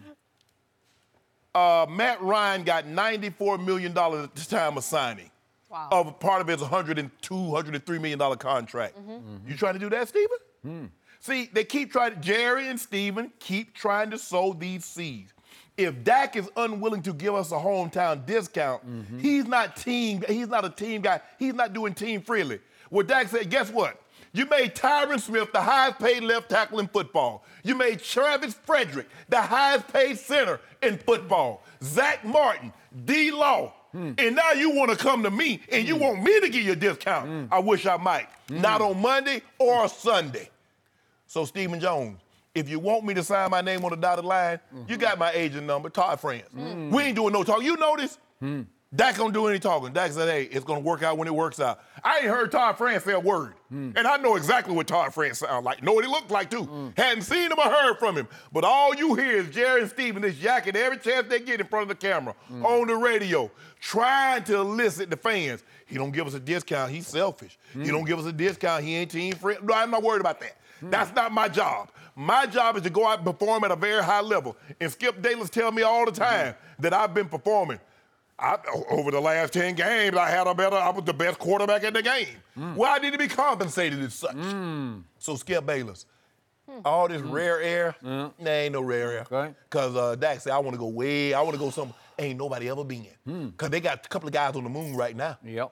S8: Uh, Matt Ryan got ninety-four million dollars at the time of signing.
S6: Wow.
S8: Of part of his one hundred two, one hundred three million dollars contract.
S6: Mm-hmm.
S7: Mm-hmm.
S8: You trying to do that, Stephen?
S7: Mm.
S8: See, they keep trying, Jerry and Stephen keep trying to sow these seeds. If Dak is unwilling to give us a hometown discount,
S7: Mm-hmm.
S8: he's not team, he's not a team guy. He's not doing team freely. Well, Dak said, guess what? You made Tyron Smith the highest paid left tackle in football. You made Travis Frederick the highest paid center in football. Zach Martin, D-Law.
S7: Mm.
S8: And now you want to come to me and you want me to give you a discount.
S7: Mm.
S8: I wish I might.
S7: Mm.
S8: Not on Monday or Sunday. So, Stephen Jones, if you want me to sign my name on the dotted line,
S7: Mm-hmm.
S8: you got my agent number, Todd France.
S7: Mm.
S8: We ain't doing no talking. You know this?
S7: Mm.
S8: Dak don't do any talking. Dak said, hey, it's going to work out when it works out. I ain't heard Todd France say a word.
S7: Mm.
S8: And I know exactly what Todd France sounds like. Know what he looked like, too.
S7: Mm.
S8: Hadn't seen him or heard from him. But all you hear is Jerry and Stephen this yakking every chance they get in front of the camera,
S7: Mm.
S8: on the radio, trying to elicit the fans. He don't give us a discount. He's selfish.
S7: Mm.
S8: He don't give us a discount. He ain't team friend. No, I'm not worried about that. That's not my job. My job is to go out and perform at a very high level. And Skip Bayless tell me all the time mm-hmm. that I've been performing. I, over the last ten games, I had a better, I was the best quarterback in the game. Mm. Well, I need to be compensated as such.
S7: Mm.
S8: So Skip Bayless, mm. all this mm. rare air, mm. there ain't no rare air.
S7: Okay.
S8: Because uh, Dak said, I want to go way, I want to go somewhere ain't nobody ever been. Because mm. they got a couple of guys on the moon right now.
S7: Yep.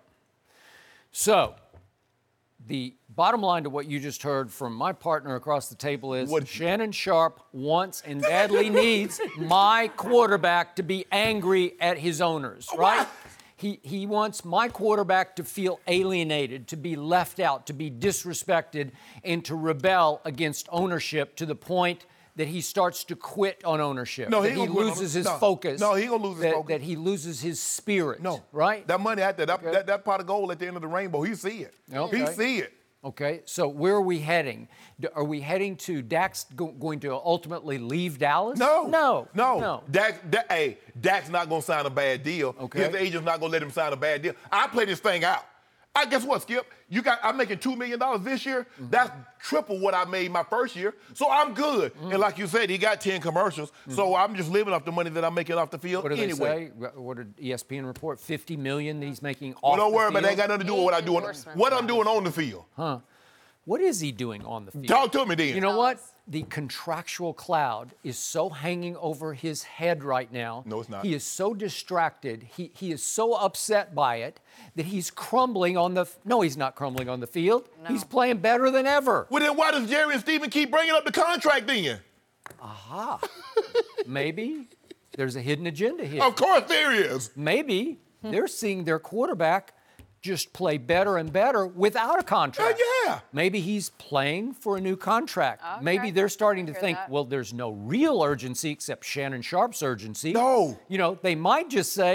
S7: So, the bottom line to what you just heard from my partner across the table is
S8: what?
S7: Shannon Sharpe wants and badly needs my quarterback to be angry at his owners, right?
S8: What?
S7: He, he wants my quarterback to feel alienated, to be left out, to be disrespected, and to rebel against ownership to the point that he starts to quit on ownership.
S8: No, he,
S7: that he
S8: gonna
S7: loses his
S8: no,
S7: focus.
S8: No, he gonna lose his
S7: that,
S8: focus.
S7: That he loses his spirit.
S8: No.
S7: Right?
S8: That money out there, that,
S7: Okay.
S8: that, that pot of gold at the end of the rainbow, he see it.
S7: Okay.
S8: He see it.
S7: Okay, so where are we heading? D- Are we heading to Dak's go- going to ultimately leave Dallas?
S8: No.
S7: No.
S8: No.
S7: No.
S8: Dak, Dak, hey, Dak's not going to sign a bad deal.
S7: Okay.
S8: His agent's not going to let him sign a bad deal. I play this thing out. I guess what, Skip? You got I'm making two million dollars this year. Mm-hmm. That's triple what I made my first year. So I'm good. Mm-hmm. And like you said, he got ten commercials. Mm-hmm. So I'm just living off the money that I'm making off the field
S7: What did
S8: anyway.
S7: they say? What did E S P N report? fifty million that he's making off
S8: Well, don't
S7: the
S8: worry
S7: field?
S8: about that. Ain't got nothing to do with what I'm doing. What I'm doing on the field.
S7: Huh. What is he doing on the field?
S8: Talk to me then.
S7: You know what? The contractual cloud is so hanging over his head right now.
S8: No, it's not.
S7: He is so distracted. He, he is so upset by it that he's crumbling on the... No, he's not crumbling on the field.
S6: No.
S7: He's playing better than ever.
S8: Well, then why does Jerry and Stephen keep bringing up the contract then?
S7: Aha. Maybe there's a hidden agenda here.
S8: Of course there is.
S7: Maybe they're seeing their quarterback just play better and better without a contract.
S8: Uh, yeah.
S7: Maybe he's playing for a new contract.
S6: Okay.
S7: Maybe they're starting to
S6: Hear
S7: think,
S6: that.
S7: well, there's no real urgency except Shannon Sharpe's urgency.
S8: No.
S7: You know, they might just say,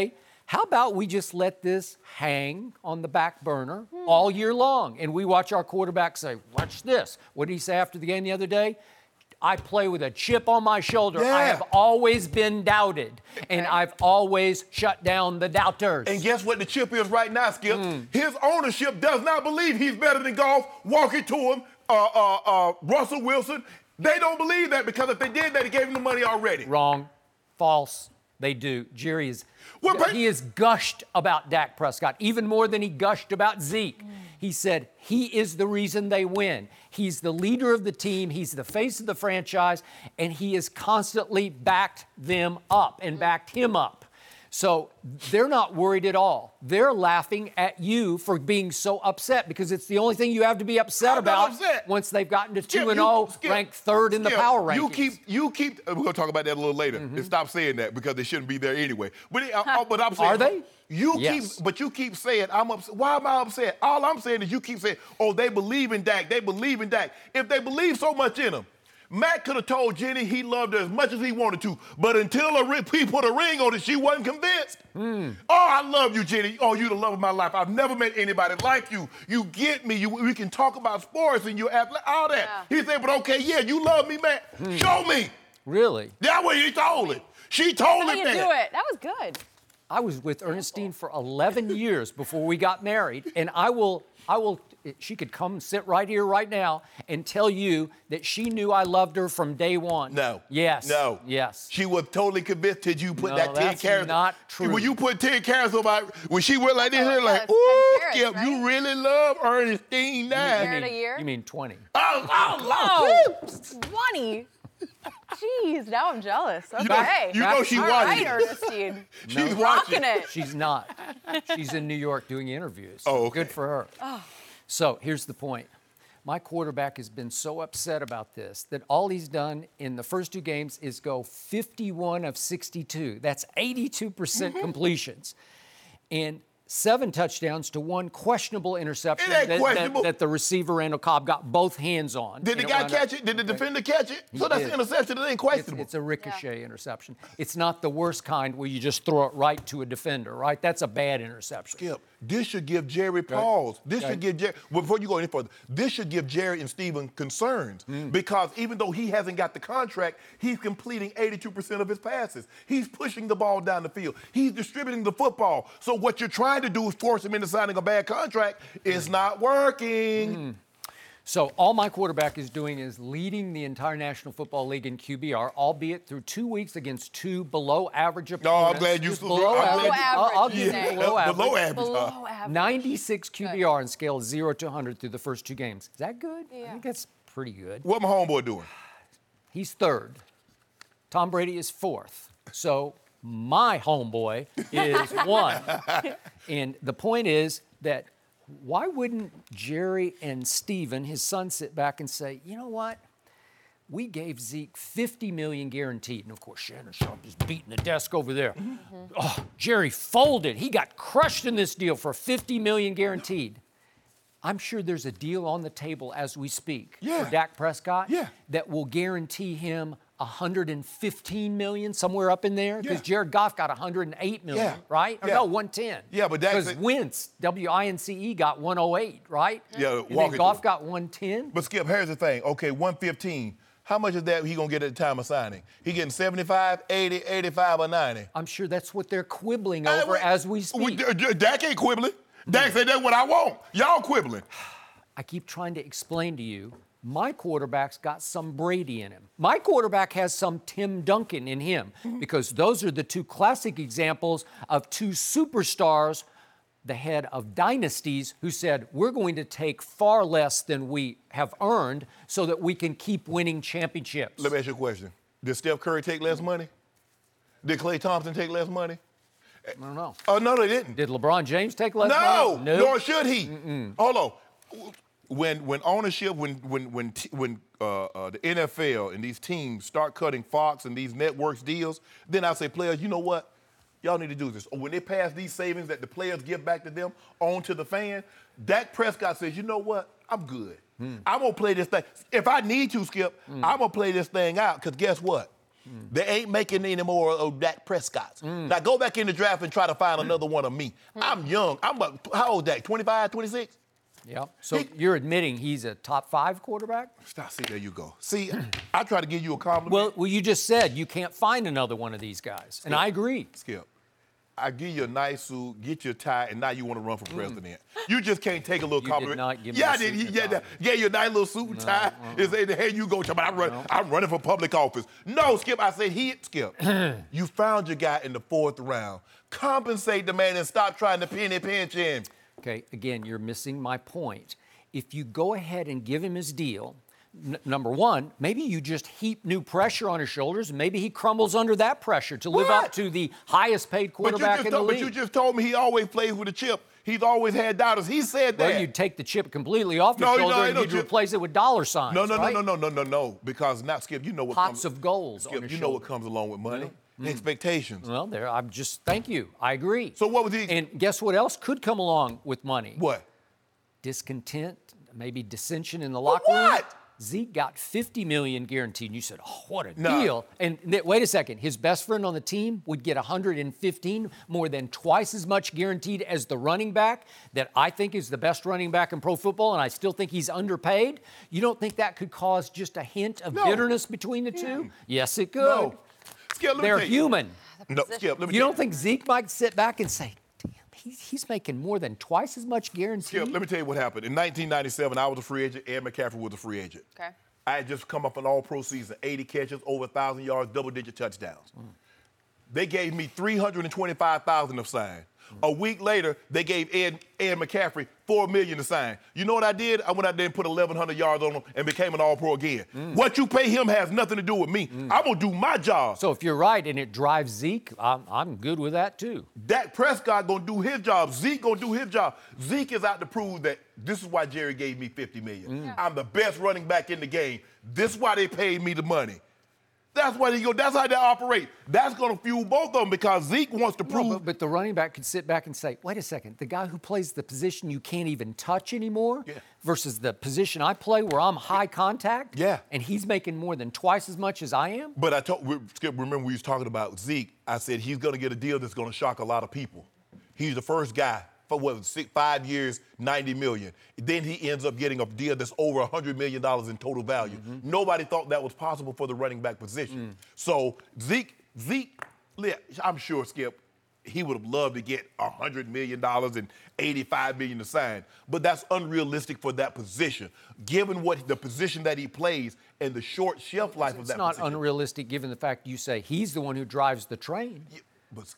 S7: How about we just let this hang on the back burner all year long, and we watch our quarterback say, watch this. What did he say after the game the other day? I play with a chip on my shoulder.
S8: Yeah.
S7: I have always been doubted, and I've always shut down the doubters.
S8: And guess what the chip is right now, Skip? Mm. His ownership does not believe he's better than Goff. Walking to him, uh, uh, uh, Russell Wilson. They don't believe that because if they did that, he gave him the money already.
S7: Wrong. False. They do. Jerry is,
S8: well, but,
S7: he has gushed about Dak Prescott, even more than he gushed about Zeke. Mm. He said he is the reason they win. He's the leader of the team. He's the face of the franchise, and he has constantly backed them up and backed him up. So they're not worried at all. They're laughing at you for being so upset because it's the only thing you have to be upset
S8: I'm
S7: about
S8: upset.
S7: once they've gotten to two and oh, ranked third in the
S8: Skip,
S7: power rankings.
S8: You keep, you keep. We're gonna talk about that a little later. Mm-hmm. And stop saying that because they shouldn't be there anyway. But, uh, but I'm saying,
S7: are they?
S8: You
S7: yes.
S8: keep, but you keep saying I'm upset. Why am I upset? All I'm saying is you keep saying, oh, they believe in Dak. They believe in Dak. If they believe so much in him, Matt could have told Jenny he loved her as much as he wanted to, but until a, he put a ring on it, she wasn't convinced. Mm. Oh, I love you, Jenny. Oh, you're the love of my life. I've never met anybody like you. You get me. You, we can talk about sports and you athletic, all that. Yeah. He said, but okay, yeah, you love me, Matt. Mm. Show me.
S7: Really?
S8: That way he told it. She told
S6: How
S8: him
S6: you
S8: that.
S6: do it. That was good.
S7: I was with Ernestine for eleven years before we got married, and I will, I will, she could come sit right here right now and tell you that she knew I loved her from day one.
S8: No.
S7: Yes.
S8: No.
S7: Yes.
S8: She was totally convinced till you put
S7: No,
S8: that ten
S7: that's
S8: carats.
S7: not true.
S8: When you put ten carats on my, when she went like this,
S6: Oh,
S8: here, like,
S6: yeah,
S8: ooh,
S6: carats,
S8: Skip,
S6: right?
S8: you really love Ernestine now.
S7: You mean,
S6: a year?
S7: you mean twenty.
S8: Oh, oh, Lord.
S6: twenty. Jeez, now I'm jealous. Okay.
S8: You know, you know she
S6: All
S8: watching.
S6: right, Ernestine.
S8: She's
S6: Rocking
S8: watching.
S6: it.
S7: She's not. She's in New York doing interviews.
S8: Oh, okay.
S7: Good for her.
S6: Oh.
S7: So here's the point. My quarterback has been so upset about this that all he's done in the first two games is go fifty-one of sixty-two. That's eighty-two percent
S6: Mm-hmm.
S7: completions. And seven touchdowns to one questionable interception
S8: It ain't
S7: that,
S8: questionable.
S7: that, that the receiver, Randall Cobb, got both hands on.
S8: Did the
S7: And
S8: guy
S7: wound
S8: catch
S7: up-
S8: it? Did the defender catch it?
S7: He
S8: So that's
S7: did.
S8: an interception. It ain't
S7: It's,
S8: questionable.
S7: it's a ricochet interception. It's not the worst kind where you just throw it right to a defender, right? That's a bad interception.
S8: Skip, this should give Jerry pause. This
S7: Right.
S8: should give Jerry, well, before you go any further, this should give Jerry and Steven concerns
S7: Mm.
S8: because even though he hasn't got the contract, he's completing eighty-two percent of his passes. He's pushing the ball down the field. He's distributing the football. So what you're trying to do is force him into signing a bad contract. It's not working.
S7: Mm. So all my quarterback is doing is leading the entire National Football League in Q B R, albeit through two weeks against two below-average opponents.
S8: No, I'm glad you
S7: Just
S8: still-
S7: below
S8: I'm
S7: average.
S8: glad
S6: you-
S7: I'll, I'll give you
S6: Yeah,
S7: below average.
S8: below average. huh?
S6: Below average.
S7: ninety-six Q B R on scale zero to one hundred through the first two games. Is that good? I
S6: Yeah.
S7: think that's pretty good.
S8: What my homeboy doing?
S7: He's third. Tom Brady is fourth. So my homeboy is one. And the point is that why wouldn't Jerry and Steven, his son, sit back and say, you know what? We gave Zeke fifty million dollars guaranteed. And of course, Shannon Sharp is beating the desk over there.
S6: Mm-hmm.
S7: Oh, Jerry folded. He got crushed in this deal for fifty million dollars guaranteed. I'm sure there's a deal on the table as we speak
S8: Yeah.
S7: for Dak Prescott
S8: Yeah.
S7: that will guarantee him one hundred fifteen million dollars, somewhere up in there, because
S8: Yeah.
S7: Jared Goff got one hundred eight million dollars,
S8: Yeah.
S7: right? Or
S8: Yeah.
S7: no, one hundred ten.
S8: Yeah, but Dak
S7: because
S8: said-
S7: Wentz, W I N C E, got one hundred eight, right?
S8: Yeah,
S7: and
S8: walk
S7: then
S8: it
S7: Goff
S8: through.
S7: got one hundred ten.
S8: But Skip, here's the thing. Okay, one fifteen. How much is that he gonna get at the time of signing? He getting seventy-five, eighty, eighty-five, or ninety?
S7: I'm sure that's what they're quibbling
S8: Hey,
S7: over
S8: wait,
S7: as we speak.
S8: D- D- Dak ain't quibbling. Dak said that's what I want. Y'all quibbling.
S7: I keep trying to explain to you, my quarterback's got some Brady in him. My quarterback has some Tim Duncan in him because those are the two classic examples of two superstars, the head of dynasties, who said, we're going to take far less than we have earned so that we can keep winning championships.
S8: Let me ask you a question. Did Steph Curry take less money? Did Klay Thompson take less money?
S7: I don't know.
S8: Oh, no, they didn't.
S7: Did LeBron James take less
S8: No,
S7: money? No,
S8: nor should he. Hold on. When when ownership, when when when t- when uh, uh, the N F L and these teams start cutting Fox and these networks deals, then I say, players, you know what? Y'all need to do this. Or when they pass these savings that the players give back to them on to the fan, Dak Prescott says, you know what? I'm good. I'm gonna play this thing. If I need to, Skip, I'm gonna play this thing out. Because guess what? Mm. They ain't making any more of Dak Prescott's. Mm. Now go back in the draft and try to find another one of me. Mm. I'm young. I'm about, how old is Dak? twenty-five, twenty-six?
S7: Yep. So
S8: he,
S7: you're admitting he's a top five quarterback?
S8: Stop. See, there you go. See, I try to give you a compliment.
S7: Well, well, you just said you can't find another one of these guys, Skip, and I agree.
S8: Skip, I give you a nice suit, get you a tie, and now you want to run for president. Mm. You just can't take a little
S7: you
S8: compliment.
S7: Did not give
S8: yeah,
S7: me
S8: I did. He yeah, gave you a nice little suit and tie. No, uh-uh. And say, "Hey, you go." But I'm running. No. I'm running for public office. No, Skip. I said, "He, Skip, you found your guy in the fourth round. Compensate the man and stop trying to penny pinch him."
S7: Okay. Again, you're missing my point. If you go ahead and give him his deal, n- number one, maybe you just heap new pressure on his shoulders, and maybe he crumbles under that pressure to live
S8: what?
S7: up to the highest-paid quarterback in the
S8: told,
S7: league.
S8: But you just told me he always plays with a chip. He's always had dollars. He said that.
S7: Well, you'd take the chip completely off your
S8: no,
S7: shoulder
S8: no,
S7: and
S8: no,
S7: you'd
S8: chip.
S7: replace it with dollar signs.
S8: No, no,
S7: right?
S8: no, no, no, no, no, no. Because now, Skip, you know what
S7: Pots
S8: comes,
S7: of goals.
S8: Skip,
S7: on his
S8: you
S7: shoulder.
S8: know what comes along with money.
S7: Mm.
S8: Expectations.
S7: Well, there. I'm just. Thank you. I agree.
S8: So what was he?
S7: And guess what else could come along with money?
S8: What?
S7: Discontent, maybe dissension in the locker
S8: what?
S7: room.
S8: What?
S7: Zeke got fifty million dollars guaranteed, and you said, "Oh, what a
S8: no.
S7: deal!" And th- wait a second, his best friend on the team would get one hundred fifteen, more than twice as much guaranteed as the running back that I think is the best running back in pro football, and I still think he's underpaid. You don't think that could cause just a hint of
S8: no.
S7: bitterness between the two?
S8: Mm.
S7: Yes, it could.
S8: No. Skip, let me
S7: They're
S8: tell you.
S7: human.
S8: No, Skip, let me
S7: you
S8: tell
S7: don't think Zeke might sit back and say, he's making more than twice as much guaranteed?
S8: Skip, let me tell you what happened. In nineteen ninety-seven, I was a free agent. Ed McCaffrey was a free agent.
S6: Okay.
S8: I had just come up an all-pro season, eighty catches, over one thousand yards, double-digit touchdowns. Mm. They gave me three hundred twenty-five thousand dollars to sign. Mm. A week later, they gave Ed, Ed McCaffrey four million dollars to sign. You know what I did? I went out there and put eleven hundred yards on him and became an all-pro again. Mm. What you pay him has nothing to do with me. Mm. I'm going to do my job.
S7: So if you're right and it drives Zeke, I'm, I'm good with that too.
S8: Dak Prescott going to do his job. Zeke going to do his job. Zeke is out to prove that this is why Jerry gave me fifty million dollars. Mm. I'm the best running back in the game. This is why they paid me the money. That's why they go. That's how they operate. That's going to fuel both of them because Zeke wants to prove.
S7: No, but, but the running back could sit back and say, wait a second, the guy who plays the position you can't even touch anymore
S8: yeah.
S7: versus the position I play where I'm high contact,
S8: yeah.
S7: and he's making more than twice as much as I am?
S8: But I told, Skip, remember we was talking about Zeke. I said he's going to get a deal that's going to shock a lot of people. He's the first guy for what, six, five years, ninety million dollars. Then he ends up getting a deal that's over one hundred million dollars in total value. Mm-hmm. Nobody thought that was possible for the running back position. Mm. So Zeke, Zeke, I'm sure, Skip, he would have loved to get one hundred million dollars and eighty-five million dollars to sign. But that's unrealistic for that position, given what the position that he plays and the short shelf life
S7: it's
S8: of that
S7: position.
S8: position.
S7: It's not unrealistic given the fact you say he's the one who drives the train.
S8: Yeah, but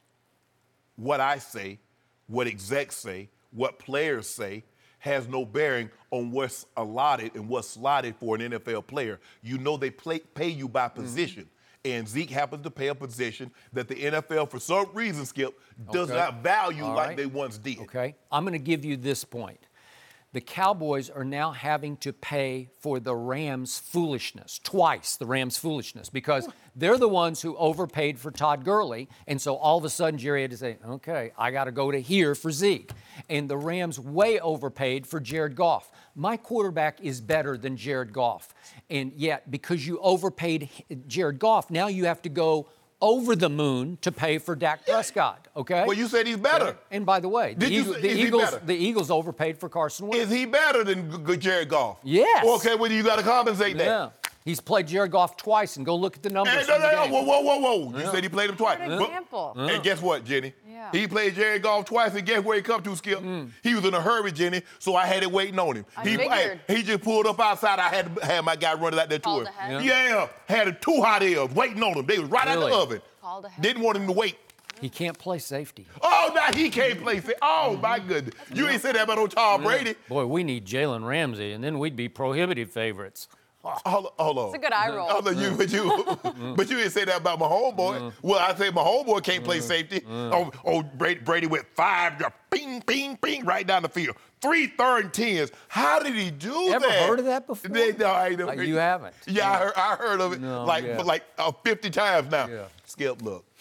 S8: what I say, what execs say, what players say, has no bearing on what's allotted and what's slotted for an N F L player. You know they play, pay you by position. Mm-hmm. And Zeke happens to pay a position that the N F L, for some reason, Skip, does
S7: okay.
S8: not value
S7: All
S8: like
S7: right.
S8: they once did.
S7: Okay. I'm going to give you this point. The Cowboys are now having to pay for the Rams' foolishness, twice the Rams' foolishness, because they're the ones who overpaid for Todd Gurley. And so all of a sudden, Jerry had to say, okay, I got to go to here for Zeke. And the Rams way overpaid for Jared Goff. My quarterback is better than Jared Goff. And yet, because you overpaid Jared Goff, now you have to go over the moon to pay for Dak Prescott, okay?
S8: Well, you said he's better.
S7: Yeah. And by the way, the,
S8: Did you
S7: Eagle,
S8: say-
S7: the,
S8: is he
S7: Eagles,
S8: better?
S7: the Eagles overpaid for Carson Wentz.
S8: Is he better than G- G- Jared Goff?
S7: Yes.
S8: Okay, well, you got to compensate that.
S7: Yeah. He's played Jared Goff twice, and go look at the numbers.
S8: Hey, no,
S7: from the
S8: no, no,
S7: game.
S8: whoa, whoa, whoa, whoa. You
S7: Yeah.
S8: said he played him twice.
S6: Good
S8: But-
S6: example.
S8: And guess what, Jenny?
S6: Yeah.
S8: He played Jared Goff twice, and guess where he come to, Skip?
S7: Mm.
S8: He was in a hurry, Jenny, so I had it waiting on him.
S6: I
S8: he,
S6: figured.
S8: he just pulled up outside. I had to have my guy running out there to
S6: Called
S8: him.
S6: ahead.
S8: Yeah. yeah, had two hot L's waiting on him. They was right out
S7: Really?
S8: the oven.
S6: Called ahead.
S8: Didn't want him to wait.
S7: He can't play safety.
S8: Oh, now he can't play. Sa- oh, my goodness. You ain't said that about old Tom Brady.
S7: Boy, we need Jalen Ramsey, and then we'd be prohibitive favorites.
S8: Hold, hold on.
S6: It's a good eye roll.
S8: Hold on, you, but you, but you didn't say that about my homeboy. Well, I say my homeboy can't play safety. Oh, oh Brady, Brady went five, bing, bing, bing, right down the field. Three third and tens. How did he do
S7: Ever
S8: that?
S7: heard of that before?
S8: They, no, I ain't never
S7: Uh,
S8: heard-
S7: you haven't?
S8: Yeah, I heard, I heard of it
S7: No,
S8: like
S7: yeah.
S8: like uh, fifty times now.
S7: Yeah.
S8: Skip, look.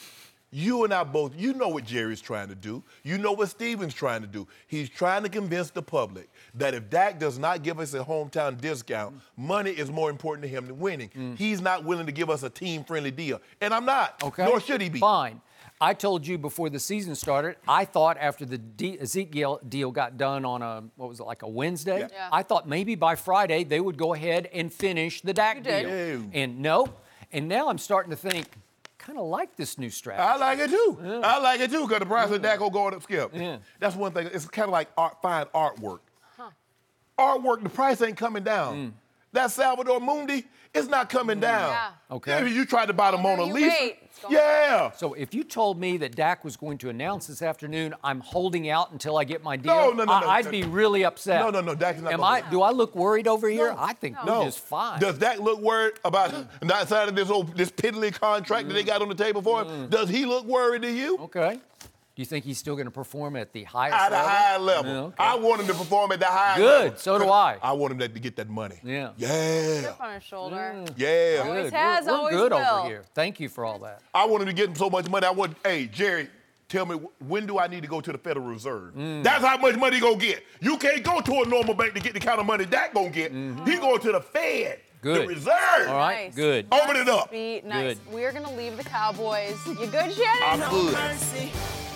S8: You and I both, you know what Jerry's trying to do. You know what Steven's trying to do. He's trying to convince the public that if Dak does not give us a hometown discount, mm. money is more important to him than winning. Mm. He's not willing to give us a team-friendly deal. And I'm not,
S7: okay.
S8: nor should he be.
S7: Fine. I told you before the season started, I thought after the D- Ezekiel deal got done on a, what was it, like a Wednesday?
S8: Yeah.
S6: Yeah.
S7: I thought maybe by Friday they would go ahead and finish the Dak
S6: You did.
S7: deal.
S8: Yeah.
S7: And no. And now I'm starting to think, kind of like this new strategy.
S8: I like it too.
S7: Yeah.
S8: I like it too because the price of Dak will go up, Skip.
S7: Yeah.
S8: That's one thing. It's kind of like art, fine artwork. Huh. Artwork, the price ain't coming down. Mm. That Salvador Mundi, it's not coming mm. down.
S6: Yeah.
S7: Okay.
S8: If you tried to buy the Mona
S6: you
S8: Lisa.
S6: wait.
S8: Yeah.
S7: So if you told me that Dak was going to announce this afternoon, I'm holding out until I get my deal,
S8: No, no, no,
S7: I-
S8: no.
S7: I'd be really upset.
S8: No, no, no. Dak is not
S7: Am
S8: gonna
S7: I?
S8: do
S7: Do I look worried over here?
S8: No.
S7: I think
S8: No.
S7: we're just fine.
S8: Does Dak look worried about not signing this old this piddly contract mm. that they got on the table for him?
S7: Mm.
S8: Does he look worried to you?
S7: Okay. Do you think he's still going to perform at the highest
S8: At a
S7: level?
S8: high level.
S7: Yeah, okay.
S8: I want him to perform at the highest
S7: Good.
S8: level.
S7: So do I.
S8: I want him to get that money.
S7: Yeah.
S8: Yeah.
S6: Chip on his shoulder.
S7: Mm.
S8: Yeah.
S6: Always
S7: Good.
S6: has,
S7: we're, we're
S6: always
S7: good
S6: will.
S7: over here. Thank you for all that.
S8: I want him to get so much money. I want, hey, Jerry, tell me, when do I need to go to the Federal Reserve? Mm. That's how much money he gonna get. You can't go to a normal bank to get the kind of money that gonna get. Mm-hmm. He going to the Fed,
S7: Good.
S8: the Reserve.
S7: All right,
S6: Nice.
S7: good.
S8: Open it up.
S6: Be nice.
S7: Good.
S6: We're going to leave the Cowboys. You good, Shannon?
S8: I'm
S9: No
S8: good.
S9: mercy.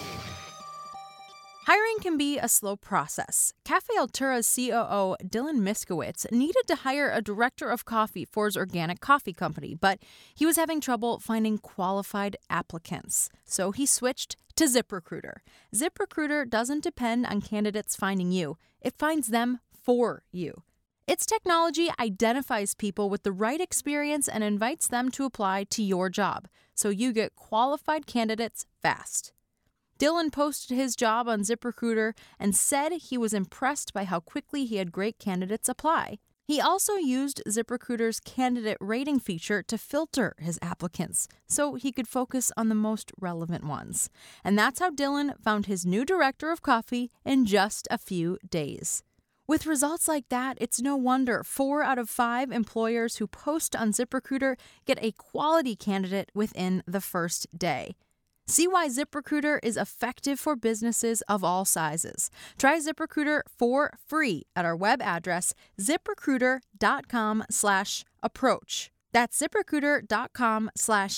S10: Hiring can be a slow process. Cafe Altura's C O O, Dylan Miskowitz, needed to hire a director of coffee for his organic coffee company, but he was having trouble finding qualified applicants. So he switched to ZipRecruiter. ZipRecruiter doesn't depend on candidates finding you. It finds them for you. Its technology identifies people with the right experience and invites them to apply to your job, so you get qualified candidates fast. Dylan posted his job on ZipRecruiter and said he was impressed by how quickly he had great candidates apply. He also used ZipRecruiter's candidate rating feature to filter his applicants so he could focus on the most relevant ones. And that's how Dylan found his new director of coffee in just a few days. With results like that, it's no wonder four out of five employers who post on ZipRecruiter get a quality candidate within the first day. See why ZipRecruiter is effective for businesses of all sizes. Try ZipRecruiter for free at our web address, ziprecruiter.com slash approach. That's ziprecruiter.com slash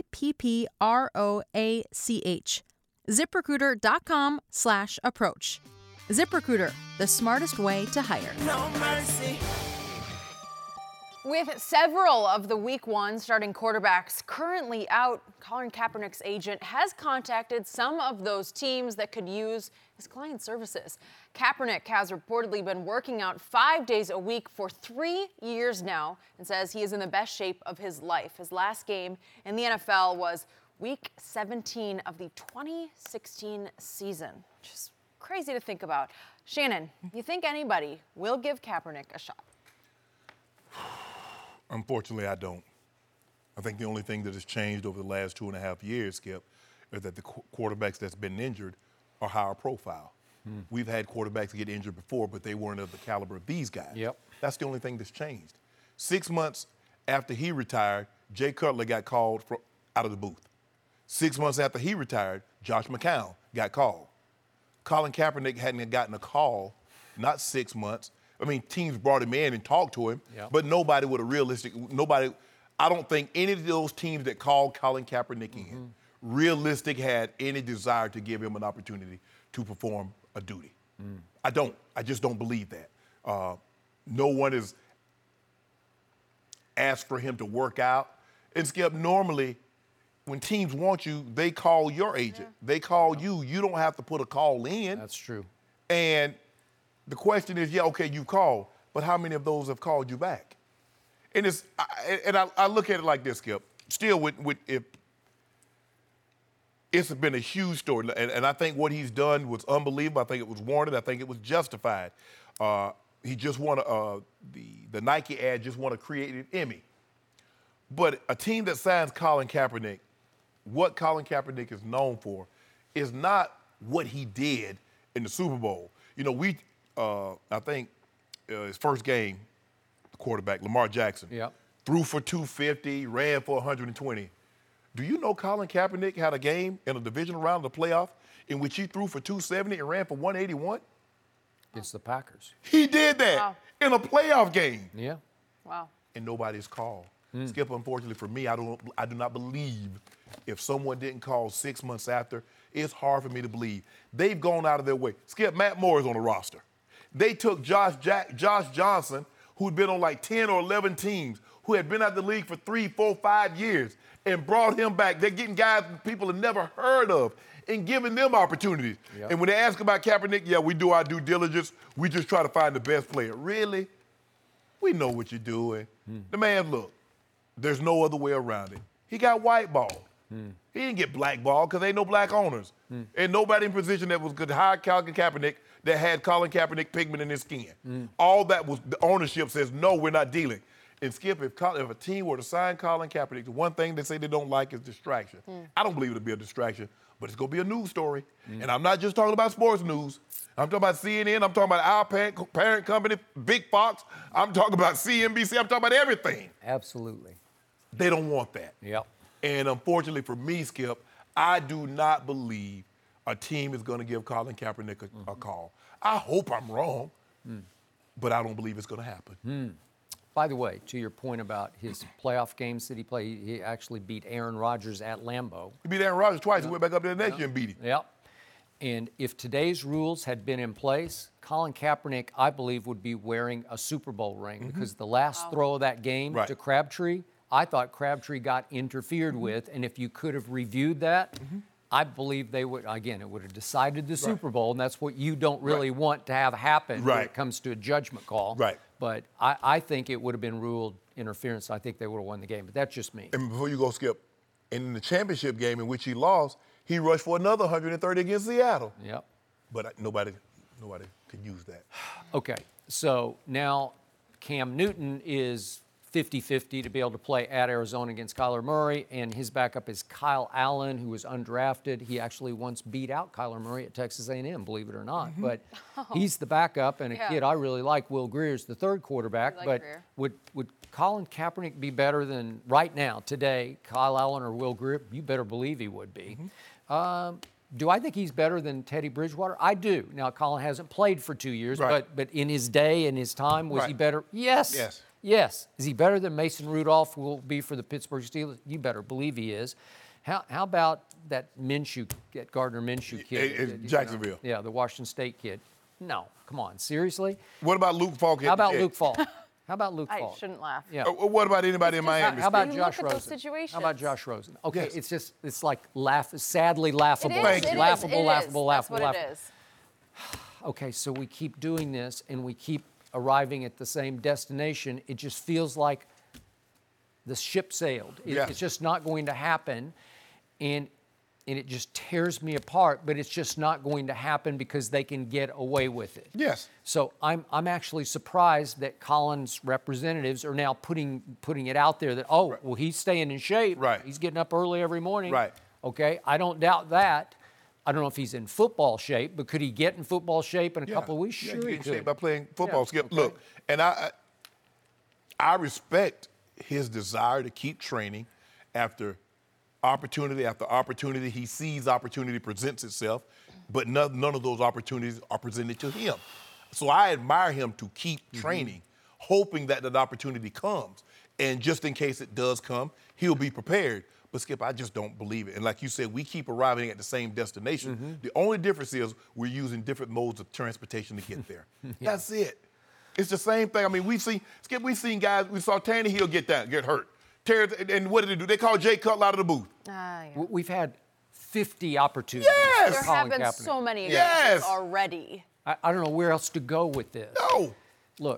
S10: A-P-P-R-O-A-C-H. ZipRecruiter.com slash approach. ZipRecruiter, the smartest way to hire.
S9: No mercy.
S6: With several of the week one starting quarterbacks currently out, Colin Kaepernick's agent has contacted some of those teams that could use his client services. Kaepernick has reportedly been working out five days a week for three years now and says he is in the best shape of his life. His last game in the N F L was week seventeen of the twenty sixteen season, which is crazy to think about. Shannon, you think anybody will give Kaepernick a shot?
S8: Unfortunately, I don't. I think the only thing that has changed over the last two and a half years, Skip, is that the qu- quarterbacks that's been injured are higher profile. Hmm. We've had quarterbacks get injured before, but they weren't of the caliber of these guys.
S7: Yep.
S8: That's the only thing that's changed. Six months after he retired, Jay Cutler got called from out of the booth. Six months after he retired, Josh McCown got called. Colin Kaepernick hadn't gotten a call, not six months. I mean, teams brought him in and talked to him,
S7: yep.
S8: but nobody with a realistic, nobody, I don't think any of those teams that called Colin Kaepernick mm-hmm. in, realistic had any desire to give him an opportunity to perform a duty. Mm. I don't. I just don't believe that. Uh, no one has asked for him to work out. And Skip, normally, when teams want you, they call your agent. Yeah. They call you. You don't have to put a call in.
S7: That's true.
S8: And the question is, yeah, okay, you called, but how many of those have called you back? And it's, I, and I, I look at it like this, Skip. Still, with, with if it's been a huge story, and, and I think what he's done was unbelievable. I think it was warranted. I think it was justified. Uh, he just won a, uh, the the Nike ad just won a creative Emmy. But a team that signs Colin Kaepernick, what Colin Kaepernick is known for, is not what he did in the Super Bowl. You know, we. Uh, I think uh, his first game, the quarterback, Lamar Jackson,
S7: yep.
S8: threw for two fifty, ran for one hundred twenty. Do you know Colin Kaepernick had a game in a divisional round of the playoff in which he threw for two seventy and ran for one eighty-one?
S7: Against the Packers.
S8: He did that
S6: Wow.
S8: in a playoff game.
S7: Yeah.
S6: Wow.
S8: And nobody's called.
S7: Mm.
S8: Skip, unfortunately for me, I don't I do not believe if someone didn't call six months after, it's hard for me to believe. They've gone out of their way. Skip, Matt Moore is on the roster. They took Josh Jack, Josh Johnson, who'd been on like ten or eleven teams, who had been out of the league for three, four, five years, and brought him back. They're getting guys people have never heard of and giving them opportunities.
S7: Yep.
S8: And when they ask about Kaepernick, yeah, we do our due diligence. We just try to find the best player. Really? We know what you're doing.
S7: Hmm.
S8: The man, look, there's no other way around it. He got whiteballed.
S7: Hmm.
S8: He didn't get blackballed because ain't no black owners.
S7: Hmm.
S8: And nobody in position that was good to hire Colin Kaepernick that had Colin Kaepernick pigment in his skin.
S7: Hmm.
S8: All that was, the ownership says, no, we're not dealing. And Skip, if, Colin, if a team were to sign Colin Kaepernick, the one thing they say they don't like is distraction.
S6: Mm.
S8: I don't believe it'll be a distraction, but it's going to be a news story.
S7: Mm.
S8: And I'm not just talking about sports news. I'm talking about C N N. I'm talking about our parent, parent company, Big Fox. I'm talking about C N B C. I'm talking about everything.
S7: Absolutely.
S8: They don't want that.
S7: Yep.
S8: And unfortunately for me, Skip, I do not believe a team is going to give Colin Kaepernick a,
S7: Mm-hmm.
S8: a call. I hope I'm wrong,
S7: Mm.
S8: but I don't believe it's going to happen.
S7: Mm. By the way, to your point about his playoff games that he played, he actually beat Aaron Rodgers at Lambeau.
S8: He beat Aaron Rodgers twice. He went back up there the next year and beat him.
S7: Yep. And if today's rules had been in place, Colin Kaepernick, I believe, would be wearing a Super Bowl ring
S8: Mhm.
S7: because the last
S6: Wow.
S7: throw of that game
S8: Right.
S7: to Crabtree, I thought Crabtree got interfered with. And if you could have reviewed that, I believe they would, again, it would have decided the Super Bowl. And that's what you don't really want to have happen when
S8: Right.
S7: it comes to a judgment call.
S8: Right.
S7: But I, I think it would have been ruled interference. I think they would have won the game. But that's just me.
S8: And before you go, Skip, in the championship game in which he lost, he rushed for another one hundred thirty against Seattle.
S7: Yep.
S8: But I, nobody, nobody could use that.
S7: Okay, so now Cam Newton is fifty-fifty to be able to play at Arizona against Kyler Murray, and his backup is Kyle Allen, who was undrafted. He actually once beat out Kyler Murray at Texas A and M, believe it or not.
S6: Mhm.
S7: But
S6: Oh.
S7: he's the backup, and a
S6: Yeah.
S7: kid I really like, Will Greer's the third quarterback.
S6: You like
S7: but
S6: Greer.
S7: would would Colin Kaepernick be better than right now, today, Kyle Allen or Will Greer? You better believe he would be. Um, do I think he's better than Teddy Bridgewater? I do. Now, Colin hasn't played for two years,
S8: Right.
S7: but but in his day, in his time, was he
S8: Right.
S7: better? Yes.
S8: Yes.
S7: Yes. Is he better than Mason Rudolph will be for the Pittsburgh Steelers? You better believe he is. How, how about that Minshew, that Gardner Minshew kid?
S8: In- in
S7: that, you know,
S8: Jacksonville.
S7: yeah, the Washington State kid. No, come on, seriously?
S8: What about Luke Falk?
S7: How about Luke Falk? How about Luke
S6: I
S7: Falk?
S6: shouldn't laugh.
S7: Yeah.
S8: Uh, what about anybody in
S6: It's just-
S8: Miami?
S7: How about
S6: You
S7: Josh
S6: look at
S7: Rosen?
S6: those situations.
S7: How about Josh Rosen? Okay,
S6: Yes.
S7: it's just it's like laugh, sadly laughable.
S6: It is,
S8: Thank
S6: it
S8: you.
S6: is,
S7: Laughable,
S6: it is.
S7: laughable,
S6: That's
S7: laughable,
S6: what
S7: laughable.
S6: it is.
S7: Okay, so we keep doing this and we keep arriving at the same destination. It just feels like the ship sailed. It-
S8: Yeah.
S7: It's just not going to happen. And and it just tears me apart, but it's just not going to happen because they can get away with it.
S8: Yes.
S7: So I'm I'm actually surprised that Colin's representatives are now putting putting it out there that, oh, well, he's staying in shape.
S8: Right.
S7: He's getting up early every morning.
S8: Right.
S7: Okay, I don't doubt that. I don't know if he's in football shape, but could he get in football shape in a
S8: Yeah.
S7: couple of weeks?
S8: Yeah,
S7: Sure,
S8: you
S7: he
S8: get in shape
S7: could.
S8: by playing football.
S7: Yeah,
S8: Skip,
S7: okay.
S8: look, and I, I, I respect his desire to keep training after opportunity after opportunity. He sees opportunity presents itself, but none, none of those opportunities are presented to him. So I admire him to keep training, hoping that that opportunity comes. And just in case it does come, he'll be prepared. But Skip, I just don't believe it. And like you said, we keep arriving at the same destination. The only difference is we're using different modes of transportation to get there. That's it. It's the same thing. I mean, we've seen, Skip, we've seen guys, we saw Tannehill get down, get hurt. Terry, and what did they do? They called Jay Cutler out of the booth.
S6: Ah, yeah.
S7: W- We've had fifty opportunities.
S8: Yes!
S7: for
S6: There
S7: Colin
S6: have been
S7: Kaepernick.
S6: so many
S8: Yes!
S6: examples already.
S7: I, I don't know where else to go with this.
S8: No.
S7: Look,